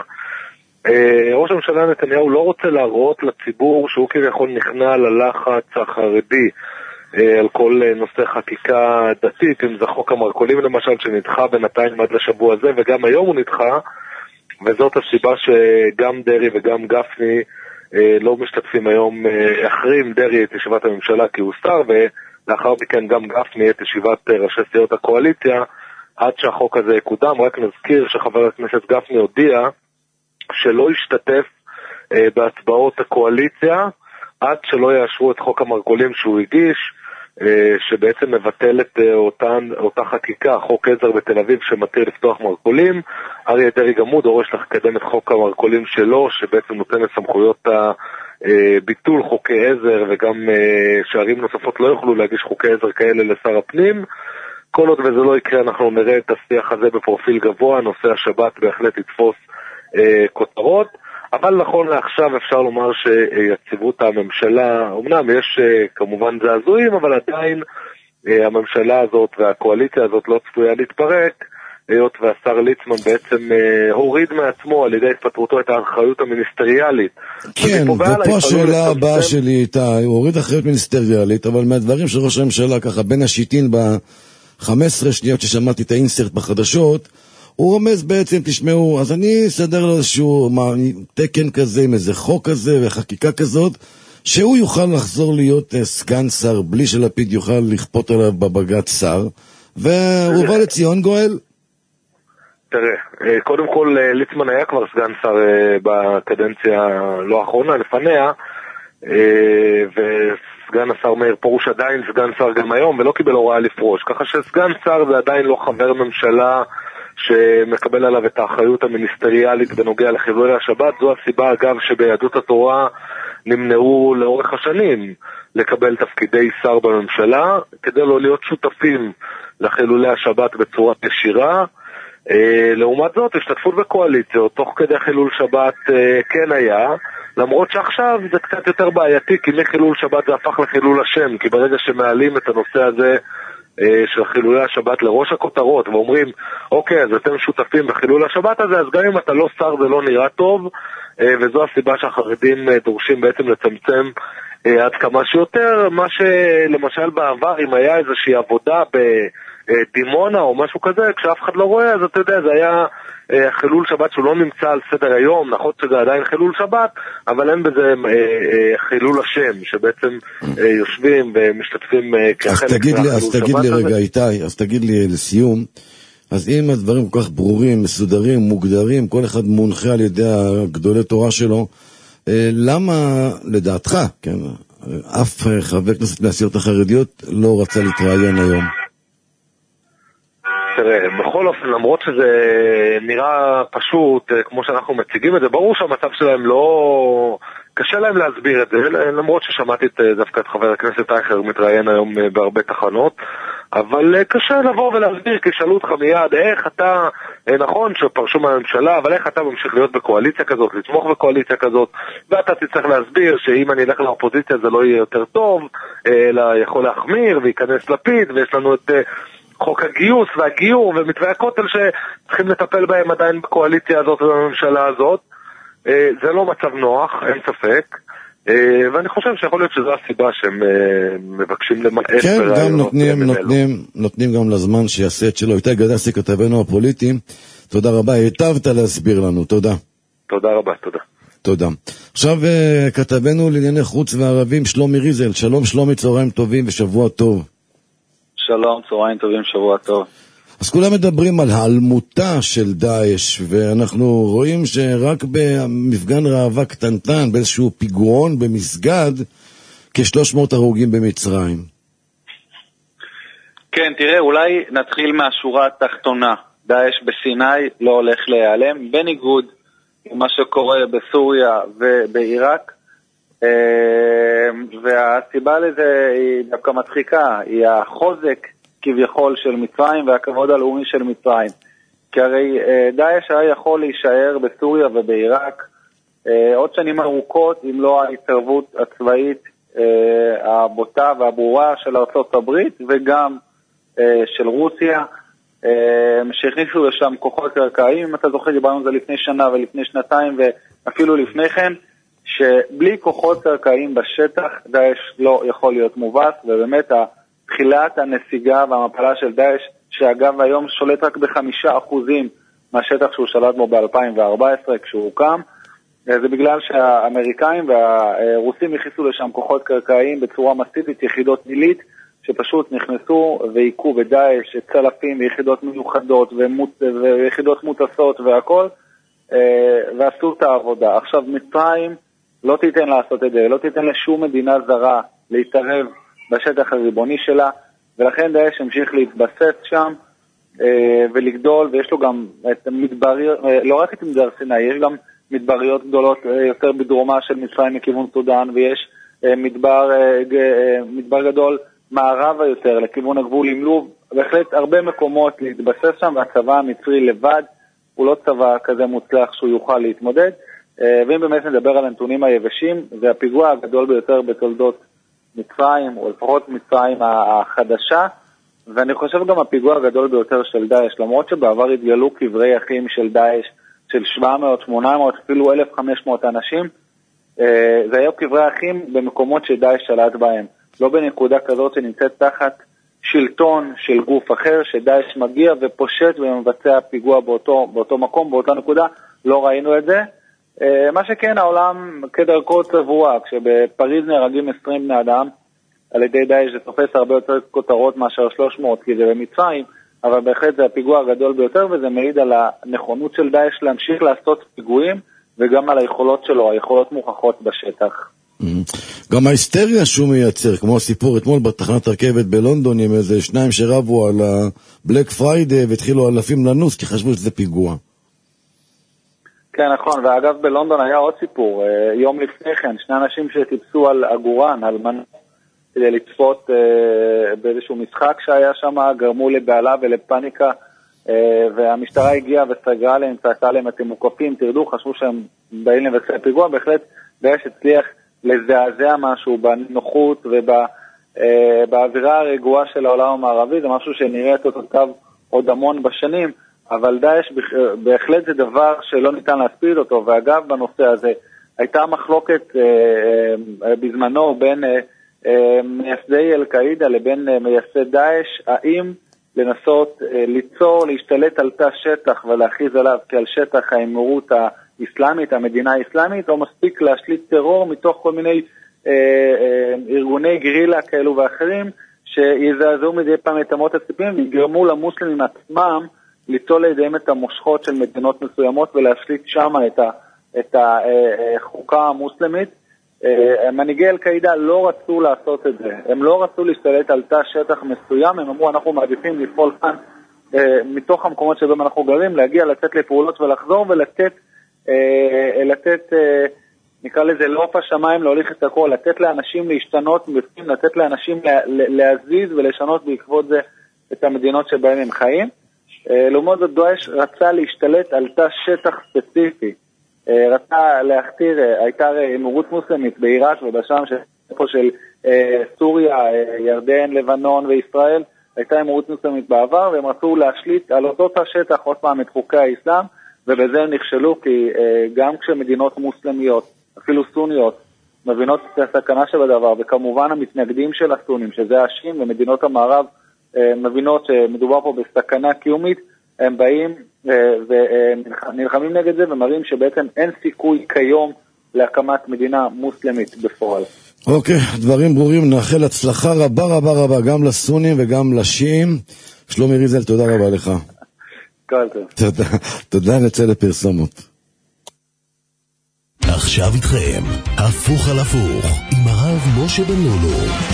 ראש הממשלה נתניהו לא רוצה להראות לציבור שהוא כביכול נכנע ללחץ החרדי על כל נושא חקיקה דתית, אם זה חוק המרכולים למשל שנדחה בינתיים עד לשבוע הזה, וגם היום הוא נדחה, וזאת הסיבה שגם דרי וגם גפני לא משתתפים היום. אחרים דרי את ישיבת הממשלה כי הוא שר, ולאחר מכן גם גפני את ישיבת ראשי סיעות הקואליציה עד שהחוק הזה יקודם. רק נזכיר שחבר הכנסת גפני הודיע שלא ישתתף אה, בהצבעות הקואליציה עד שלא יאשרו את חוק המרכולים שהוא הגיש, אה, שבעצם מבטל את אה, אותן, אותה חקיקה, חוק עזר בתל אביב שמתיר לפתוח מרכולים. אריה דרעי גם הוא דורש לקדם את חוק המרכולים שלו, שבעצם נותן את סמכויות הביטול חוקי עזר, וגם אה, שערים נוספות לא יוכלו להגיש חוקי עזר כאלה לשר הפנים. כל עוד וזה לא יקרה, אנחנו נראה את השיח הזה בפרופיל גבוה. נושא השבת בהחלט יתפוס כותרות, אבל נכון לעכשיו אפשר לומר שיציבות הממשלה, אמנם יש כמובן זעזועים, אבל עדיין הממשלה הזאת והקואליציה הזאת לא צפויה להתפרק, היות והשר ליצמן בעצם הוריד מעצמו על ידי התפטרותו את האחריות המיניסטריאלית. כן, ופה השאלה הבאה שלי איתה, הוא הוריד אחריות מיניסטריאלית, אבל מהדברים של ראש הממשלה ככה בין השיטין ב-חמש עשרה שניות ששמעתי את האינסרט בחדשות, הוא רומז בעצם, תשמעו, אז אני אסדר לו איזשהו תקן כזה, עם איזה חוק כזה וחקיקה כזאת, שהוא יוכל לחזור להיות סגן שר, בלי שלפיד יוכל לכפות עליו בבג"ץ שר, ובא לציון גואל. תראה, קודם כל ליצמן היה כבר סגן שר בקדנציה לא האחרונה, לפניה, וסגן השר מאיר פרוש עדיין סגן שר גם היום, ולא קיבל הוראה לפרוש, ככה שסגן שר זה עדיין לא חבר ממשלה שמקבל עליו את האחריות המיניסטריאלית בנוגע לחילולי השבת. זו הסיבה אגב שביהדות התורה נמנעו לאורך השנים לקבל תפקידי שר בממשלה, כדי לא להיות שותפים לחילולי השבת בצורה ישירה. לעומת זאת, השתתפות בקואליציות תוך כדי חילול שבת כן היה, למרות שעכשיו זה קצת יותר בעייתי, כי מחילול שבת זה הפך לחילול השם, כי ברגע שמעלים את הנושא הזה של חילולי השבת לראש הכותרות ואומרים, אוקיי, אז אתם שותפים בחילול השבת הזה, אז גם אם אתה לא שר זה לא נראה טוב, וזו הסיבה שהחרדים דורשים בעצם לצמצם עד כמה שיותר. מה שלמשל בעבר, אם היה איזושהי עבודה בדימונה או משהו כזה, כשאף אחד לא רואה, אז אתה יודע, זה היה חילול שבת שהוא לא נמצא על סדר היום, נכון שזה עדיין חילול שבת, אבל אין בזה חילול השם, שבעצם יושבים ומשתתפים כחלק מהחילול שבת. אז תגיד לי רגע איתי, אז תגיד לי לסיום, אז אם הדברים כל כך ברורים, מסודרים, מוגדרים, כל אחד מונחה על ידי הגדולי תורה שלו, למה לדעתך, כן, אף חבר כנסת מהסיעות החרדיות לא רצה להתראיין היום? תראה, בכל אופן, למרות שזה נראה פשוט, כמו שאנחנו מציגים את זה, ברור שהמצב שלהם לא... קשה להם להסביר את זה, למרות ששמעתי את, דווקא את חבר הכנסת אייכלר מתראיין היום בהרבה תחנות, אבל קשה לבוא ולהסביר, כי שאלו אותך מיד, איך אתה, נכון שפרשו מהממשלה, אבל איך אתה ממשיך להיות בקואליציה כזאת, לתמוך בקואליציה כזאת, ואתה תצטרך להסביר שאם אני אלך לאופוזיציה זה לא יהיה יותר טוב, אלא יכול להחמיר וייכנס לפיד, ויש לנו את... חוק הגיוס והגיור ומתווה הכותל שצריכים לטפל בהם עדיין בקואליציה הזאת ובממשלה הזאת. זה לא מצב נוח, אין ספק, ואני חושב שיכול להיות שזו הסיבה שהם מבקשים למעט. כן, גם נותנים, נותנים, נותנים גם לזמן שיעשה את שלו. איתי גדסי, כתבנו הפוליטי, תודה רבה, היטבת להסביר לנו, תודה. תודה רבה, תודה. תודה. עכשיו כתבנו לענייני חוץ וערבים, שלומי ריזל. שלום שלומי, צהריים טובים ושבוע טוב. שלום, צהריים טובים, שבוע טוב. אז כולם מדברים על העלמותה של דאעש, ואנחנו רואים שרק במפגן ראווה קטנטן, באיזשהו פיגועון במסגד, כ-שלוש מאות הרוגים במצרים. כן, תראה, אולי נתחיל מהשורה התחתונה. דאעש בסיני לא הולך להיעלם, בניגוד למה שקורה בסוריה ובעיראק, והסיבה לזה היא דווקא מצחיקה, היא החוזק כביכול של מצרים והכבוד הלאומי של מצרים. כי הרי דאעש היה יכול להישאר בסוריה ובעיראק עוד שנים ארוכות אם לא ההתערבות הצבאית הבוטה והברורה של ארצות הברית וגם של רוסיה, שהכניסו לשם כוחות קרקעיים. אם אתה זוכר, דיברנו על זה לפני שנה ולפני שנתיים ואפילו לפני כן, שבלי כוחות קרקעיים בשטח דאעש לא יכול להיות מובס, ובאמת תחילת הנסיגה והמפלה של דאעש, שאגב היום שולט רק בחמישה אחוזים מהשטח שהוא שלט בו ב-אלפיים וארבע עשרה כשהוא הוקם, זה בגלל שהאמריקאים והרוסים הכניסו לשם כוחות קרקעיים בצורה מסיבית, יחידות מילית שפשוט נכנסו ועיקו בדאעש, צלפים ויחידות מיוחדות ומות, ויחידות מוטסות והכל, ועשו את העבודה. עכשיו מצרים לא תיתן לעשות את זה, לא תיתן לשום מדינה זרה להתערב בשטח הריבוני שלה, ולכן דאעש המשיך להתבסס שם ולגדול, ויש לו גם את מדבריות, לא רק את מדבר סיני, יש גם מדבריות גדולות יותר בדרומה של מצרים מכיוון סודן, ויש מדבר, מדבר גדול מערבה יותר לכיוון הגבול עם לוב, בהחלט הרבה מקומות להתבסס שם, והצבא המצרי לבד הוא לא צבא כזה מוצלח שהוא יוכל להתמודד. ואם באמת נדבר על הנתונים היבשים, זה הפיגוע הגדול ביותר בתולדות מצרים, או לפחות מצרים החדשה, ואני חושב גם הפיגוע הגדול ביותר של דאעש, למרות שבעבר התגלו קברי אחים של דאעש, של שבע מאות, שמונה מאות, אפילו אלף וחמש מאות אנשים, זה היה קברי אחים במקומות שדאעש שלט בהם, לא בנקודה כזאת שנמצאת תחת שלטון של גוף אחר, שדאעש מגיע ופושט ומבצע פיגוע באותו, באותו מקום, באותה נקודה, לא ראינו את זה. מה שכן, העולם כדרכו צבוע, כשבפריז נהרגים עשרים בני אדם, על ידי דאעש זה תופס הרבה יותר כותרות מאשר שלוש מאות, כי זה במצרים, אבל בהחלט זה הפיגוע הגדול ביותר, וזה מעיד על הנכונות של דאעש להמשיך לעשות פיגועים, וגם על היכולות שלו, היכולות מוכחות בשטח. גם ההיסטריה שהוא מייצר, כמו הסיפור אתמול בתחנת רכבת בלונדון, עם איזה שניים שרבו על הבלק פריידי, והתחילו אלפים לנוס, כי חשבו שזה פיגוע. כן, נכון, ואגב בלונדון היה עוד סיפור, יום לפני כן, שני אנשים שטיפסו על אגורן, על מנוע, כדי לצפות באיזשהו משחק שהיה שם, גרמו לבעלה ולפניקה, והמשטרה הגיעה וסגרה להם, צעקה להם, אתם מוקפים, תרדו, חשבו שהם באים לבצע פיגוע, בהחלט דאעש הצליח לזעזע משהו בנוחות ובאווירה הרגועה של העולם המערבי, זה משהו שנראה את אותותיו עוד המון בשנים, אבל דאעש בהחלט זה דבר שלא ניתן להספיד אותו, ואגב בנושא הזה הייתה מחלוקת אה, אה, בזמנו בין אה, אה, מייסדי אל-קאידה לבין אה, מייסד דאעש, האם לנסות אה, ליצור, להשתלט על תא שטח ולהכריז עליו כעל שטח האמירות האסלאמית, המדינה האסלאמית, או מספיק להשליט טרור מתוך כל מיני אה, אה, ארגוני גרילה כאלו ואחרים, שיזעזעו מדי פעם את אמות הציפים ויגרמו למוסלמים עצמם ליטול לידיהם את המושכות של מדינות מסוימות ולהשליט שם את, ה, את החוקה המוסלמית. מנהיגי אל-קאידה לא רצו לעשות את זה, הם לא רצו להשתלט על תא שטח מסוים, הם אמרו אנחנו מעדיפים לפעול כאן מתוך המקומות שבהם אנחנו גרים, להגיע, לצאת לפעולות ולחזור ולתת, לתת, נקרא לזה לעוף השמיים, להוליך את הכל, לתת לאנשים להשתנות, לתת לאנשים להזיז ולשנות בעקבות זה את המדינות שבהם הם חיים. לעומת זאת דאעש רצה להשתלט על תא שטח ספציפי, רצה להכתיר, הייתה אמירות מוסלמית בעיראק ובשם פה של סוריה, ירדן, לבנון וישראל, הייתה אמירות מוסלמית בעבר, והם רצו להשליט על אותו תא שטח עוד פעם את חוקי האסלאם, ובזה הם נכשלו, כי גם כשמדינות מוסלמיות, אפילו סוניות, מבינות את הסכנה שבדבר, וכמובן המתנגדים של הסונים, שזה השיעים ומדינות המערב, מבינות שמדובר פה בסכנה קיומית, הם באים ונלחמים נגד זה ומראים שבעצם אין סיכוי כיום להקמת מדינה מוסלמית בפועל. אוקיי, דברים ברורים, נאחל הצלחה רבה רבה רבה גם לסונים וגם לשיעים. שלומי ריזל, תודה רבה לך. כל טוב. תודה, תודה, נצא לפרסומות. עכשיו איתכם, הפוך על הפוך, עם הרב משה בן לולו.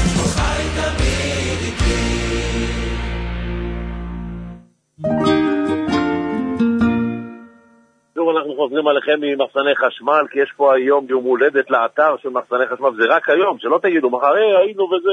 שוב אנחנו חוזרים עליכם ממחסני חשמל, כי יש פה היום יום הולדת לאתר של מחסני חשמל, זה רק היום, שלא תגידו, מחר היינו וזה,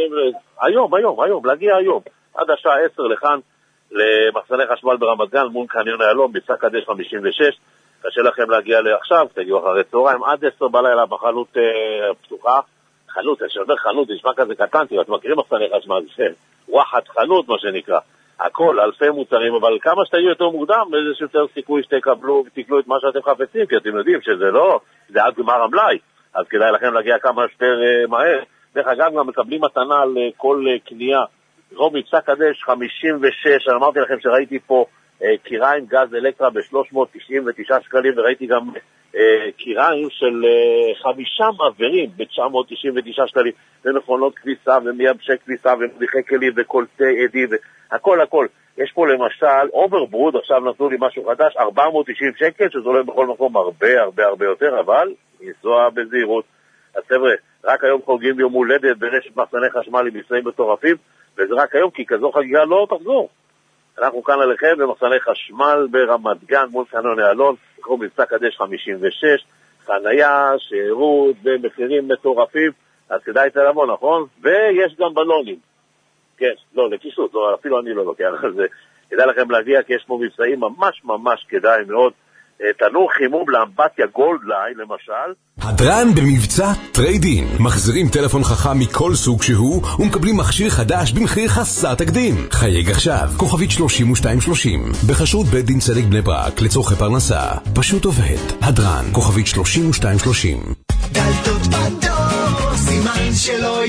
היום, היום, היום, להגיע היום, עד השעה עשר לכאן, למחסני חשמל ברמת גן, מול קניון איילון, ביצה קדש חמישים ושש, קשה לכם להגיע לעכשיו, תגיעו אחרי צהריים, עד עשר בלילה בחנות אה, פתוחה, חנות, יש יותר חנות, נשמע כזה קטן, אתם מכירים מחסני חשמל, זה וואחת חנות מה שנקרא, הכל, אלפי מוצרים, אבל כמה שתהיו יותר מוקדם, יש יותר סיכוי שתקבלו ותקלו את מה שאתם חפצים, כי אתם יודעים שזה לא, זה עד גמר המלאי, אז כדאי לכם להגיע כמה שיותר אה, מהר, דרך אגב גם מקבלים מתנה לכל אה, קנייה, רוב מבצע קדש חמישים ושש, אני אמרתי לכם שראיתי פה אה, קיריים גז אלקטרה ב-שלוש מאות תשעים ותשעה שקלים, וראיתי גם אה, קיריים של אה, חמישה מעברים ב-תשע מאות תשעים ותשעה שקלים, ומכונות כביסה ומייבשי כביסה ומדיחי כלים וקולטי עדי והכל הכל. יש פה למשל אוברברוד, עכשיו נתנו לי משהו חדש, ארבע מאות תשעים שקל, שזה עולה בכל מקום הרבה הרבה הרבה יותר, אבל ניסוע בזהירות. אז חבר'ה, רק היום חוגגים יום הולדת ברשת מחסני חשמל עם מבצעים מטורפים, וזה רק היום, כי כזו חגיגה לא תחזור. אנחנו כאן עליכם במחסני חשמל ברמת גן, מול קניון איילון, תקראו מבצע קדש חמישים ושש, חנייה, שירות ומחירים מטורפים, אז כדאי לבוא, נכון? ויש גם בלונים. כן, לא, לכיסות, לא, אפילו אני לא לוקח על זה. כדאי לכם להגיע, כי יש פה מבצעים ממש ממש כדאי מאוד. תנור חימום לאמבטיה גולדליין למשל. הדרן במבצע טריידין. מחזירים טלפון חכם מכל סוג שהוא ומקבלים מכשיר חדש במחיר חסר תקדים. חייג עכשיו, כוכבית שלושים ושתיים שלושים. בחשרות בית דין צדק בני ברק לצורכי פרנסה. פשוט עובד. הדרן, כוכבית שלושים ושתיים שלושים. דלתות בדור, סימן שלא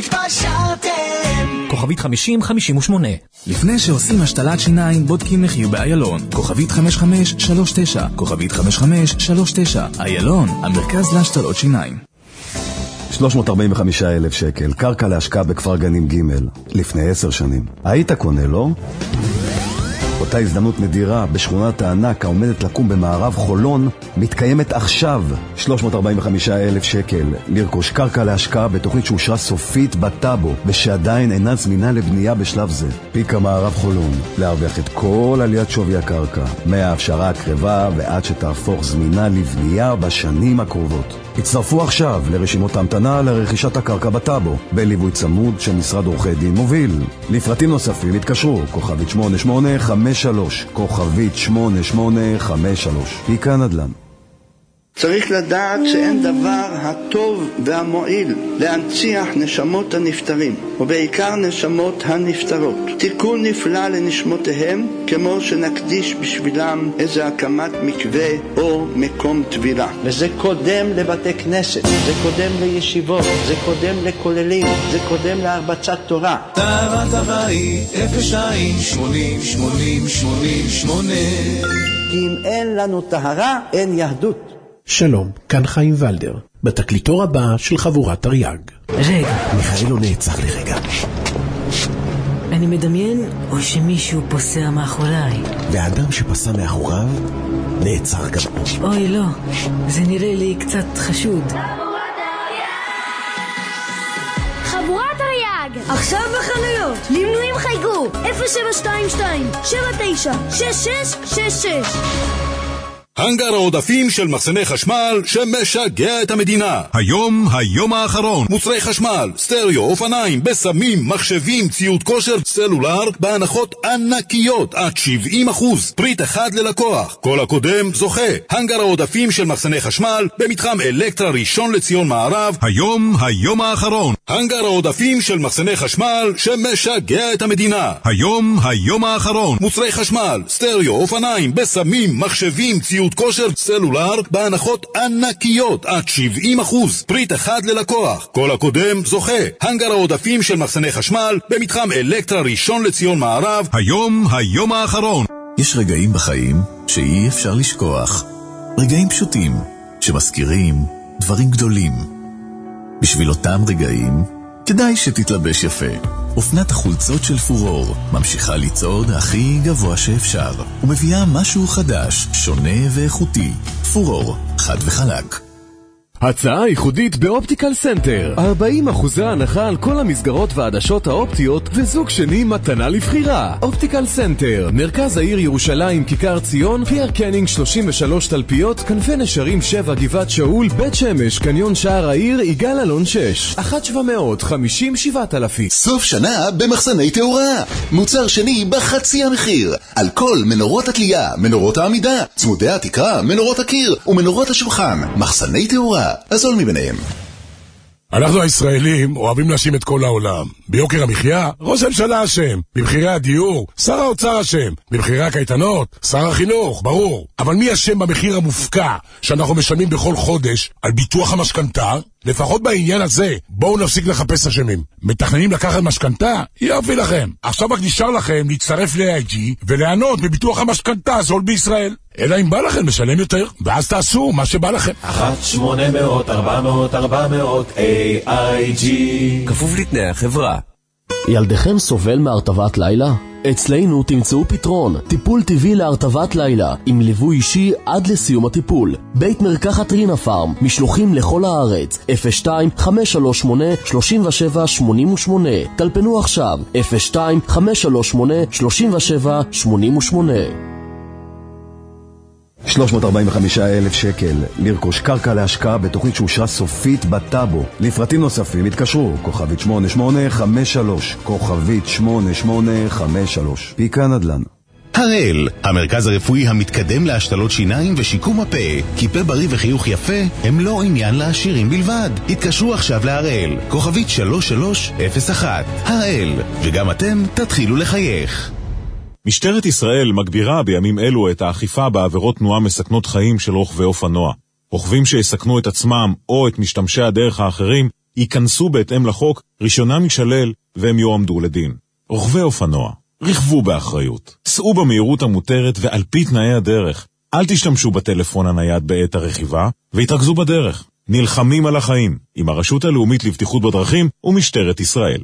התפשרתם. כוכבית חמישים חמישים ושמונה. לפני שעושים השתלת שיניים בודקים מחיר באיילון. כוכבית חמש חמש שלוש תשע. כוכבית חמש חמש שלוש תשע. איילון, המרכז להשתלות שיניים. שלוש מאות ארבעים וחמישה אלף שקל, קרקע להשקעה בכפר גנים ג' לפני עשר שנים. היית קונה, לא? אותה הזדמנות נדירה בשכונת הענק העומדת לקום במערב חולון מתקיימת עכשיו. שלוש מאות ארבעים וחמישה אלף שקל לרכוש קרקע להשקעה בתוכנית שאושרה סופית בטאבו ושעדיין אינה זמינה לבנייה בשלב זה. פיקה מערב חולון, להרוויח את כל עליית שווי הקרקע מההפשרה הקרבה ועד שתהפוך זמינה לבנייה בשנים הקרובות. הצטרפו עכשיו לרשימות ההמתנה לרכישת הקרקע בטאבו בליווי צמוד של משרד עורכי דין מוביל. לפרטים נוספים התקשרו כוכבית שמונה שמונה חמש שלוש, כוכבית שמונה שמונה חמש שלוש. פיקה נדל"ן. צריך לדעת שאין דבר הטוב והמועיל להנציח נשמות הנפטרים, ובעיקר נשמות הנפטרות. תיקון נפלא לנשמותיהם, כמו שנקדיש בשבילם איזה הקמת מקווה או מקום טבילה. וזה קודם לבתי כנסת, זה קודם לישיבות, זה קודם לכוללים, זה קודם להרבצת תורה. טהרת הבית, אפס שתיים שמונים שמונים שמונים שמונה. כי אם אין לנו טהרה, אין יהדות. שלום, כאן חיים ולדר, בתקליטור הבא של חבורת תרי"ג. רגע. מיכאל לא נעצר לרגע. אני מדמיין או שמישהו פוסע מאחוריי. והאדם שפסע מאחוריו נעצר גם פה. אוי לא, זה נראה לי קצת חשוד. חבורת תרי"ג עכשיו בחנויות, למנויים חייגו אפס שבע שתיים שתיים שבע תשע שש שש שש שש. הנגר העודפים של מחסני חשמל שמשגע את המדינה. היום, היום האחרון. מוצרי חשמל, סטריאו, אופניים, בסמים, מחשבים, ציוד כושר, סלולר, בהנחות ענקיות עד שבעים אחוז. פריט אחד ללקוח. כל הקודם זוכה. הנגר העודפים של מחסני חשמל במתחם אלקטרה ראשון לציון מערב. היום, היום האחרון. הנגר העודפים של מחסני חשמל שמשגע את המדינה. היום, היום האחרון. מוצרי חשמל, סטריאו, אופניים, בסמים, מחשבים, ציוד ציוד כושר, סלולר, בהנחות ענקיות עד שבעים אחוז. פריט אחד ללקוח. כל הקודם זוכה. הנגר העודפים של מחסני חשמל במתחם אלקטרה ראשון לציון מערב. היום, היום האחרון. יש רגעים בחיים שאי אפשר לשכוח. רגעים פשוטים שמזכירים דברים גדולים. בשביל אותם רגעים כדאי שתתלבש יפה. אופנת החולצות של פורור ממשיכה לצעוד הכי גבוה שאפשר ומביאה משהו חדש, שונה ואיכותי. פורור, חד וחלק. הצעה ייחודית באופטיקל סנטר. ארבעים אחוז הנחה על כל המסגרות והעדשות האופטיות וזוג שני מתנה לבחירה. אופטיקל סנטר, מרכז העיר ירושלים, כיכר ציון, פייר קנינג שלושים ושלוש תלפיות, כנפי נשרים שבע, גבעת שאול, בית שמש, קניון שער העיר, יגאל אלון שש. אחת שבע מאות חמישים שבעת אלפים. סוף שנה במחסני תאורה. מוצר שני בחצי המחיר. על כל מנורות התלייה, מנורות העמידה, צמודי התקרה, מנורות הקיר ומנורות השולחן. מחסני תאורה. הזול מביניהם. אנחנו הישראלים אוהבים להאשים את כל העולם. ביוקר המחיה, ראש הממשלה אשם. במחירי הדיור, שר האוצר אשם. במחירי הקייטנות, שר החינוך, ברור. אבל מי אשם במחיר המופקע שאנחנו משלמים בכל חודש על ביטוח המשכנתה? לפחות בעניין הזה, בואו נפסיק לחפש אשמים. מתכננים לקחת משכנתה? יופי לכם. עכשיו רק נשאר לכם להצטרף ל-איי איי ג'י ולענות בביטוח המשכנתה הזול בישראל. אלא אם בא לכם לשלם יותר, ואז תעשו מה שבא לכם. אחת שמונה מאות ארבע מאות ארבע מאות איי איי ג'י. כפוף לתנאי החברה. ילדכם סובל מהרטבת לילה? אצלנו תמצאו פתרון, טיפול טבעי להרטבת לילה, עם ליווי אישי עד לסיום הטיפול. בית מרקחת רינה פארם, משלוחים לכל הארץ, אפס שתיים חמש שלוש שמונה שלוש שבע שמונה שמונה. טלפנו עכשיו, אפס שתיים חמש שלוש שמונה שלוש שבע שמונה שמונה. שלוש מאות ארבעים וחמישה אלף שקל לרכוש קרקע להשקעה בתוכנית שאושרה סופית בטאבו. לפרטים נוספים התקשרו כוכבית שמונה שמונה חמש שלוש, כוכבית שמונה שמונה חמש שלוש. פיקה נדל"ן. הראל, המרכז הרפואי המתקדם להשתלות שיניים ושיקום הפה. כי פה בריא וחיוך יפה הם לא עניין לעשירים בלבד. התקשרו עכשיו להראל, כוכבית שלוש שלוש אפס אחת. הראל, וגם אתם תתחילו לחייך. משטרת ישראל מגבירה בימים אלו את האכיפה בעבירות תנועה מסכנות חיים של רוכבי אופנוע. רוכבים שיסכנו את עצמם או את משתמשי הדרך האחרים ייכנסו בהתאם לחוק, רישיונם יישלל והם יועמדו לדין. רוכבי אופנוע, רכבו באחריות, סעו במהירות המותרת ועל פי תנאי הדרך. אל תשתמשו בטלפון הנייד בעת הרכיבה והתרכזו בדרך. נלחמים על החיים עם הרשות הלאומית לבטיחות בדרכים ומשטרת ישראל.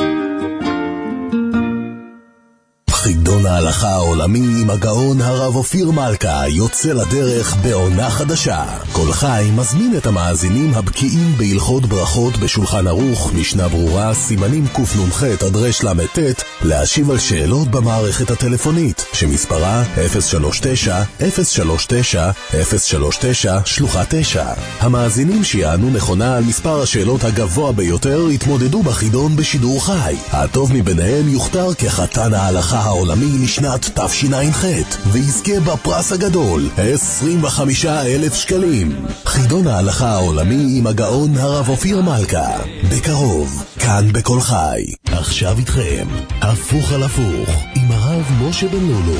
חידון ההלכה העולמי עם הגאון הרב אופיר מלכה יוצא לדרך בעונה חדשה. כל חי מזמין את המאזינים הבקיאים בהלכות ברכות בשולחן ערוך, משנה ברורה, סימנים קנ"ח עד רל"ט, להשיב על שאלות במערכת הטלפונית שמספרה אפס שלוש תשע אפס שלוש תשע אפס שלוש תשע שלוחה תשע. המאזינים שיענו נכונה על מספר השאלות הגבוה ביותר יתמודדו בחידון בשידור חי. הטוב מביניהם יוכתר כחתן ההלכה העולמי לשנת תשע"ח ויזכה בפרס הגדול עשרים וחמישה אלף שקלים. חידון ההלכה העולמי עם הגאון הרב אופיר מלכה בקרוב כאן בכל חי. עכשיו איתכם הפוך על הפוך עם הרב משה בן לולו.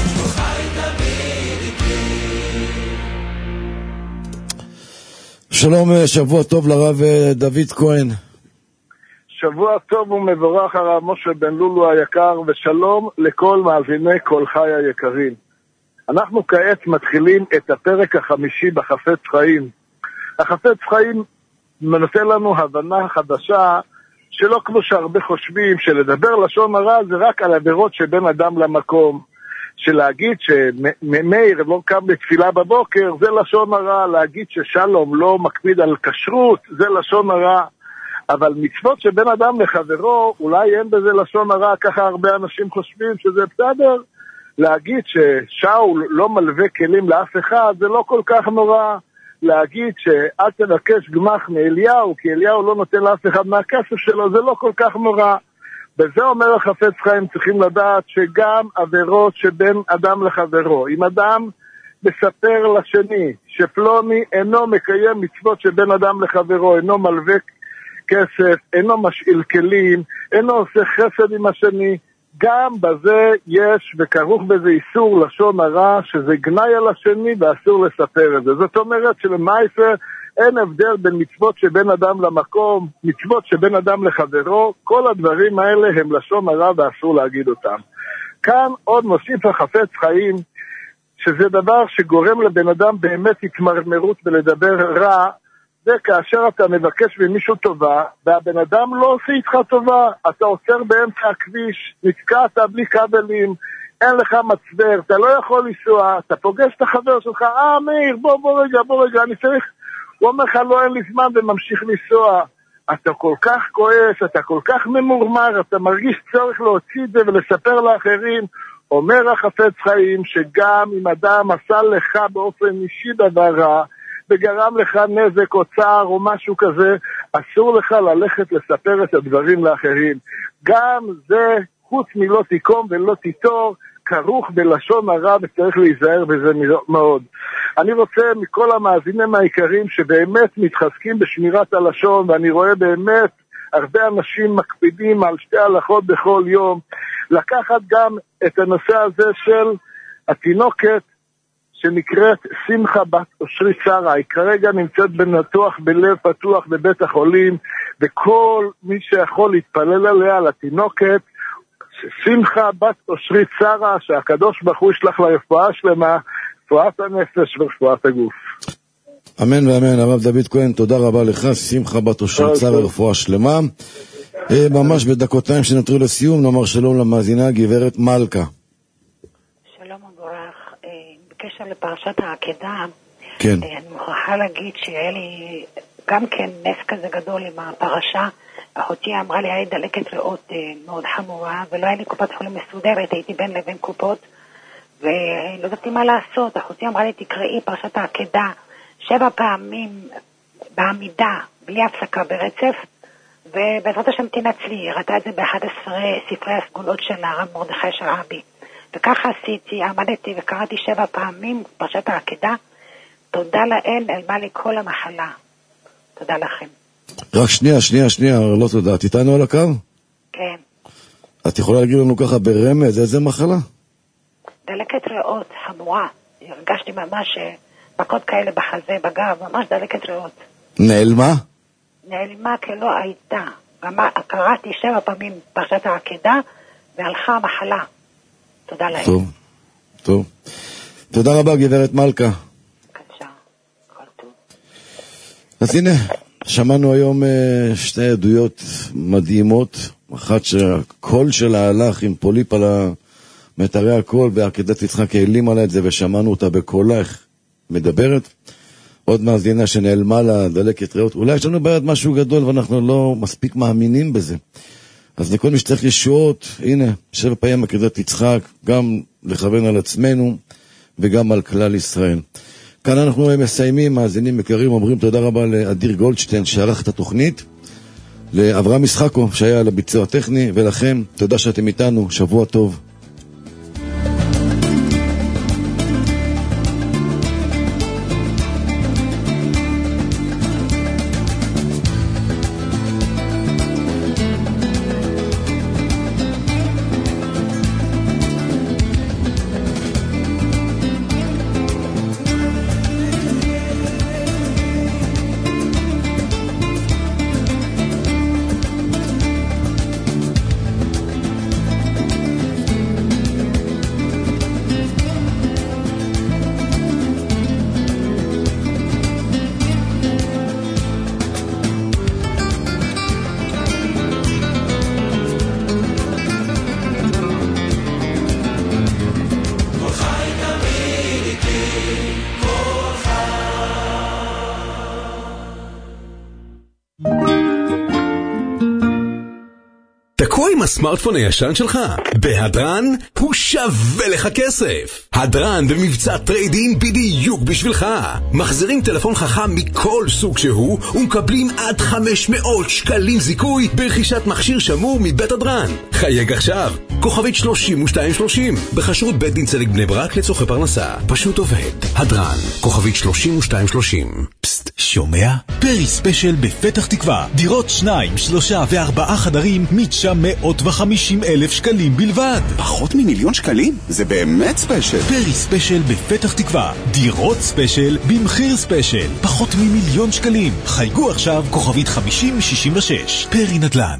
שלום, שבוע טוב לרב דוד כהן. שבוע טוב ומבורך הרב משה בן לולו היקר, ושלום לכל מאזיני כל חי היקרים. אנחנו כעת מתחילים את הפרק החמישי בחפץ חיים. החפץ חיים מנסה לנו הבנה חדשה, שלא כמו שהרבה חושבים שלדבר לשון הרע זה רק על עבירות שבין אדם למקום. שלהגיד שמאיר לא קם לתפילה בבוקר זה לשון הרע, להגיד ששלום לא מקפיד על כשרות זה לשון הרע. אבל מצוות שבין אדם לחברו, אולי אין בזה לשון הרע, ככה הרבה אנשים חושבים שזה בסדר. להגיד ששאול לא מלווה כלים לאף אחד, זה לא כל כך נורא. להגיד שאל תבקש גמח מאליהו, כי אליהו לא נותן לאף אחד מהכסף שלו, זה לא כל כך נורא. בזה אומר החפץ חיים, צריכים לדעת שגם עבירות שבין אדם לחברו, אם אדם מספר לשני שפלוני אינו מקיים מצוות שבין אדם לחברו, אינו מלווה כסף, אינו משאיל כלים, אינו עושה חסד עם השני, גם בזה יש וכרוך בזה איסור לשון הרע, שזה גנאי על השני ואסור לספר את זה. זאת אומרת שלמעשה אין הבדל בין מצוות שבין אדם למקום, מצוות שבין אדם לחברו, כל הדברים האלה הם לשון הרע ואסור להגיד אותם. כאן עוד מוסיף החפץ חיים, שזה דבר שגורם לבן אדם באמת התמרמרות ולדבר רע, זה כאשר אתה מבקש ממישהו טובה, והבן אדם לא עושה איתך טובה, אתה עוצר באמצע הכביש, נתקעת בלי כבלים, אין לך מצבר, אתה לא יכול לנסוע, אתה פוגש את החבר שלך, אה מאיר, בוא בוא רגע, בוא רגע, אני צריך, הוא אומר לך לא אין לי זמן וממשיך לנסוע, אתה כל כך כועס, אתה כל כך ממורמר, אתה מרגיש צורך להוציא את זה ולספר לאחרים, אומר החפץ חיים שגם אם אדם עשה לך באופן אישי דבר רע, וגרם לך נזק או צער או משהו כזה, אסור לך ללכת לספר את הדברים לאחרים. גם זה, חוץ מלא תיקום ולא תיתור, כרוך בלשון הרע וצריך להיזהר בזה מאוד. אני רוצה מכל המאזינים העיקרים שבאמת מתחזקים בשמירת הלשון, ואני רואה באמת הרבה אנשים מקפידים על שתי הלכות בכל יום, לקחת גם את הנושא הזה של התינוקת, שנקראת שמחה בת אושרי שרה, היא כרגע נמצאת בניתוח בלב פתוח בבית החולים, וכל מי שיכול להתפלל עליה, לתינוקת, שמחה בת אושרי שרה, שהקדוש ברוך הוא ישלח לה רפואה שלמה, רפואת הנפש ורפואת הגוף. אמן ואמן. הרב דוד כהן, תודה רבה לך. שמחה בת אושרי שרה, רפואה שלמה. ממש בדקותיים שנותרו לסיום, נאמר שלום למאזינה גברת מלכה. בקשר לפרשת העקדה, כן. אני מוכרחה להגיד שהיה לי גם כן נס כזה גדול עם הפרשה. אחותי אמרה לי, היה דלקת ריאות מאוד חמורה, ולא היה לי קופת חולים מסודרת, הייתי בין לבין קופות, ולא ידעתי מה לעשות. אחותי אמרה לי, תקראי פרשת העקדה שבע פעמים בעמידה, בלי הפסקה ברצף, ובעזרת השם תנצלי. היא ראתה את זה באחד ספרי הסגולות של הרב מרדכי שרעבי. וככה עשיתי, עמדתי וקראתי שבע פעמים פרשת העקדה. תודה לאל, אלמה לי כל המחלה. תודה לכם. רק שנייה, שנייה, שנייה, לא תודה. את איתנו על הקו? כן. את יכולה להגיד לנו ככה ברמז, איזה מחלה? דלקת ריאות חמורה. הרגשתי ממש מכות כאלה בחזה, בגב, ממש דלקת ריאות. נעלמה? נעלמה כלא הייתה. קראתי שבע פעמים פרשת העקדה, והלכה המחלה. תודה להם. טוב, טוב. תודה רבה גברת מלכה. בבקשה, כל טוב. אז הנה, שמענו היום שתי עדויות מדהימות, אחת שהקול שלה הלך עם פוליפ על מטרי הקול, ועקדת יצחק העלים עליה את זה, ושמענו אותה בקולה איך מדברת. עוד מאזינה שנעלמה לה דלקת ריאות. אולי יש לנו בעיית משהו גדול ואנחנו לא מספיק מאמינים בזה. אז לכל מי שצריך ישועות, הנה, שבע פעמים עקדת יצחק, גם לכוון על עצמנו וגם על כלל ישראל. כאן אנחנו מסיימים, מאזינים יקרים, אומרים תודה רבה לאדיר גולדשטיין שערך את התוכנית, לאברהם משחקו שהיה על הביצוע הטכני, ולכם תודה שאתם איתנו, שבוע טוב. תקוע עם הסמארטפון הישן שלך? בהדרן הוא שווה לך כסף. הדרן במבצע טריידין בדיוק בשבילך. מחזירים טלפון חכם מכל סוג שהוא ומקבלים עד חמש מאות שקלים זיכוי ברכישת מכשיר שמור מבית הדרן. חייג עכשיו, כוכבית שלושים ושתיים שלושים, בחשרות בית דין צדק בני ברק לצורכי פרנסה. פשוט עובד. הדרן, כוכבית שלושים ושתיים שלושים. פסט, שומע? פרי ספיישל בפתח תקווה. דירות שניים, שלושה וארבעה חדרים מתשע מאות וחמישים אלף שקלים בלבד. פחות ממיליון שקלים? זה באמת ספיישל. פרי ספיישל בפתח תקווה. דירות ספיישל במחיר ספיישל. פחות ממיליון שקלים. חייגו עכשיו כוכבית חמישים שישים ושש. פרי נדל"ן.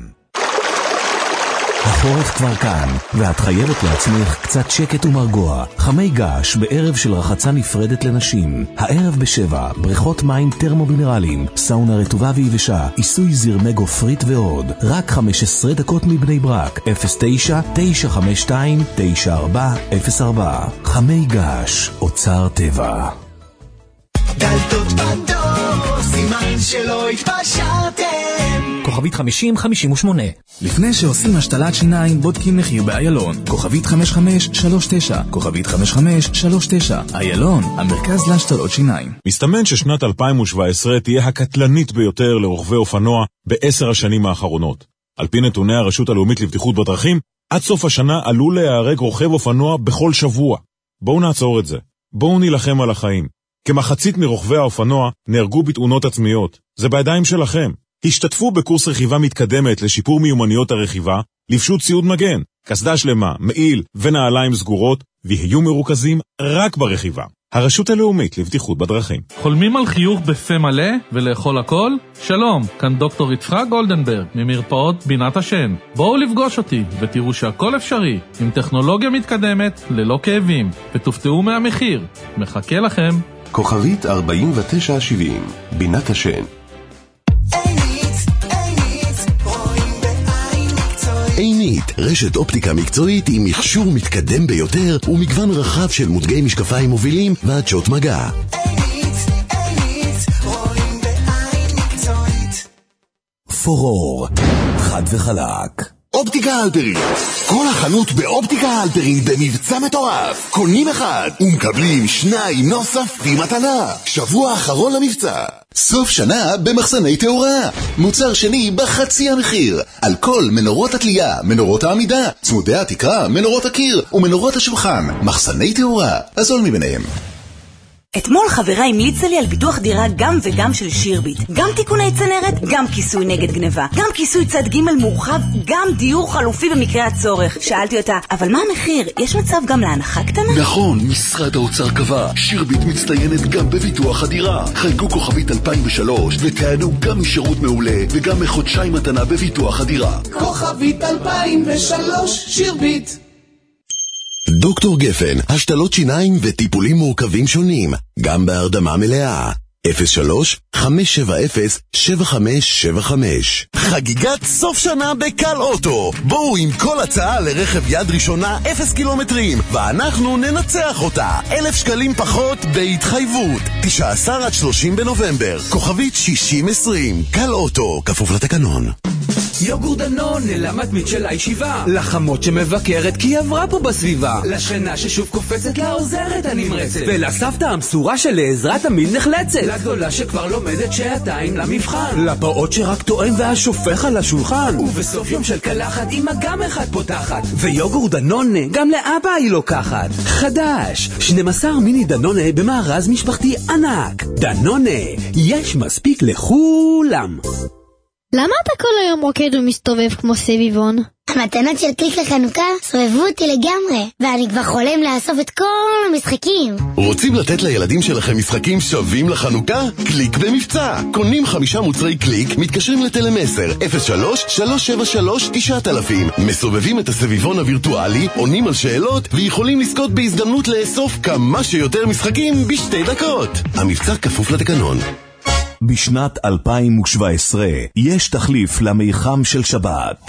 החורף כבר כאן, ואת חייבת לעצמך קצת שקט ומרגוע. חמי געש בערב של רחצה נפרדת לנשים. הערב בשבע, בריכות מים טרמומינרליים, סאונה רטובה ויבשה, עיסוי זרמי גופרית ועוד. רק חמש עשרה דקות מבני ברק, אפס תשע תשע חמש שתיים תשע ארבע אפס ארבע. חמי געש, אוצר טבע. דלתות בדור, סימן שלא התפשרתם. כוכבית חמישים חמישים ושמונה. לפני שעושים השתלת שיניים בודקים מחיר באיילון. כוכבית חמש חמש שלוש תשע. כוכבית חמש חמש שלוש תשע. איילון, המרכז להשתלות שיניים. מסתמן ששנת אלפיים שבע עשרה תהיה הקטלנית ביותר לרוכבי אופנוע בעשר השנים האחרונות. על פי נתוני הרשות הלאומית לבטיחות בדרכים, עד סוף השנה עלול להיהרג רוכב אופנוע בכל שבוע. בואו נעצור את זה. בואו נילחם על החיים. כמחצית מרוכבי האופנוע נהרגו בתאונות עצמיות. זה בידיים שלכם. השתתפו בקורס רכיבה מתקדמת לשיפור מיומנויות הרכיבה, לבשו ציוד מגן, קסדה שלמה, מעיל ונעליים סגורות, ויהיו מרוכזים רק ברכיבה. הרשות הלאומית לבטיחות בדרכים. חולמים על חיוך בפה מלא ולאכול הכל? שלום, כאן דוקטור יצחק גולדנברג ממרפאות בינת השן. בואו לפגוש אותי ותראו שהכל אפשרי, עם טכנולוגיה מתקדמת, ללא כאבים, ותופתעו מהמחיר. מחכה לכם. כוכבית ארבעים ותשע שבעים, בינת השן. עינית, רשת אופטיקה מקצועית עם מכשור מתקדם ביותר ומגוון רחב של מותגי משקפיים מובילים ועדשות מגע. עינית, עינית, רואים בעין מקצועית. פורור, חד וחלק. אופטיקה אלפרין, כל החנות באופטיקה אלפרין במבצע מטורף. קונים אחד ומקבלים שניים נוספים מתנה. שבוע האחרון למבצע. סוף שנה במחסני תאורה. מוצר שני בחצי המחיר. על כל מנורות התלייה, מנורות העמידה, צמודי התקרה, מנורות הקיר ומנורות השולחן. מחסני תאורה, הזול מביניהם. אתמול חברה המליצה לי על ביטוח דירה גם וגם של שירביט. גם תיקוני צנרת, גם כיסוי נגד גניבה. גם כיסוי צד ג' מורחב, גם דיור חלופי במקרה הצורך. שאלתי אותה, אבל מה המחיר? יש מצב גם להנחה קטנה? נכון, משרד האוצר קבע. שירביט מצטיינת גם בביטוח הדירה. חייגו כוכבית אלפיים ושלוש ותענו גם משירות מעולה וגם מחודשיים מתנה בביטוח הדירה. כוכבית אלפיים ושלוש, שירביט. דוקטור גפן, השתלות שיניים וטיפולים מורכבים שונים, גם בהרדמה מלאה. אפס שלוש חמש שבע אפס שבע חמש שבע חמש. חגיגת סוף שנה בקל אוטו. בואו עם כל הצעה לרכב יד ראשונה אפס קילומטרים, ואנחנו ננצח אותה. אלף שקלים פחות בהתחייבות. תשעה עשר עד שלושים בנובמבר. כוכבית שישים עשרים. קל אוטו, כפוף לתקנון. יוגורט דנון למתמיד של הישיבה, לחמות שמבקרת כי היא עברה פה בסביבה, לשכנה ששוב קופצת לעוזרת הנמרצת, ולסבתא המסורה שלעזרה תמיד נחלצת, לגדולה שכבר לומדת שעתיים למבחן, לפעוט שרק טועם והשופך על השולחן, ובסוף יום של קלחת אמא גם אחד פותחת, ויוגורט דנון גם לאבא היא לוקחת. חדש, שנים עשר מיני דנון במארז משפחתי ענק. דנון, יש מספיק לכולם. למה אתה כל היום רוקד ומסתובב כמו סביבון? המתנות של קליק לחנוכה סובבו אותי לגמרי, ואני כבר חולם לאסוף את כל המשחקים. רוצים לתת לילדים שלכם משחקים שווים לחנוכה? קליק במבצע. קונים חמישה מוצרי קליק, מתקשרים לטלמסר אפס שלוש שלוש שבע שלוש תשע אלפים, מסובבים את הסביבון הווירטואלי, עונים על שאלות ויכולים לזכות בהזדמנות לאסוף כמה שיותר משחקים בשתי דקות. המבצע כפוף לתקנון. בשנת אלפיים שבע עשרה יש תחליף למיחם של שבת.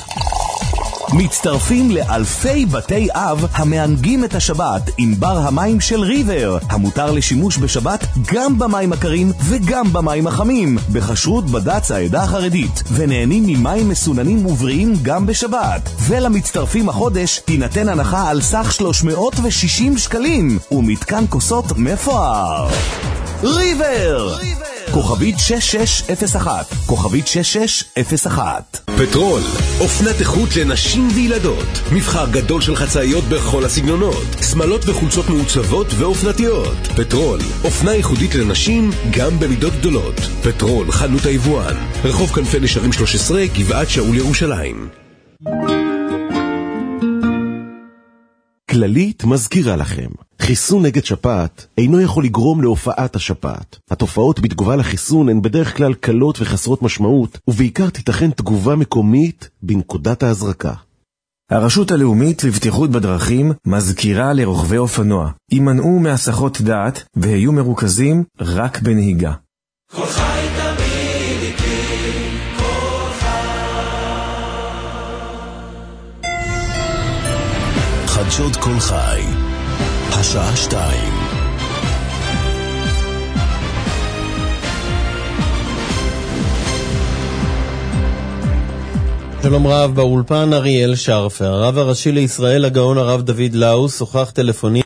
מצטרפים לאלפי בתי אב המענגים את השבת עם בר המים של ריבר, המותר לשימוש בשבת גם במים הקרים וגם במים החמים, בכשרות בד"ץ העדה החרדית, ונהנים ממים מסוננים ובריאים גם בשבת. ולמצטרפים החודש תינתן הנחה על סך שלוש מאות ושישים שקלים ומתקן כוסות מפואר. ריבר! כוכבית שש שש אפס אחת, כוכבית שש שש אפס אחת. פטרול, אופנת איכות לנשים וילדות, מבחר גדול של חצאיות בכל הסגנונות, שמלות וחולצות מעוצבות ואופנתיות. פטרול, אופנה ייחודית לנשים גם במידות גדולות. פטרול, חנות היבואן, רחוב כנפי נשרים שלוש עשרה, גבעת שאול ירושלים. כללית מזכירה לכם, חיסון נגד שפעת אינו יכול לגרום להופעת השפעת. התופעות בתגובה לחיסון הן בדרך כלל קלות וחסרות משמעות, ובעיקר תיתכן תגובה מקומית בנקודת ההזרקה. הרשות הלאומית לבטיחות בדרכים מזכירה לרוכבי אופנוע, יימנעו מהסחות דעת והיו מרוכזים רק בנהיגה. כל חי תמיד איתי, כל חי. חדשות כל חי, השעה שתיים. שלום רב, באולפן אריאל שרפר. הרב הראשי לישראל הגאון הרב דוד לאו שוחח טלפונית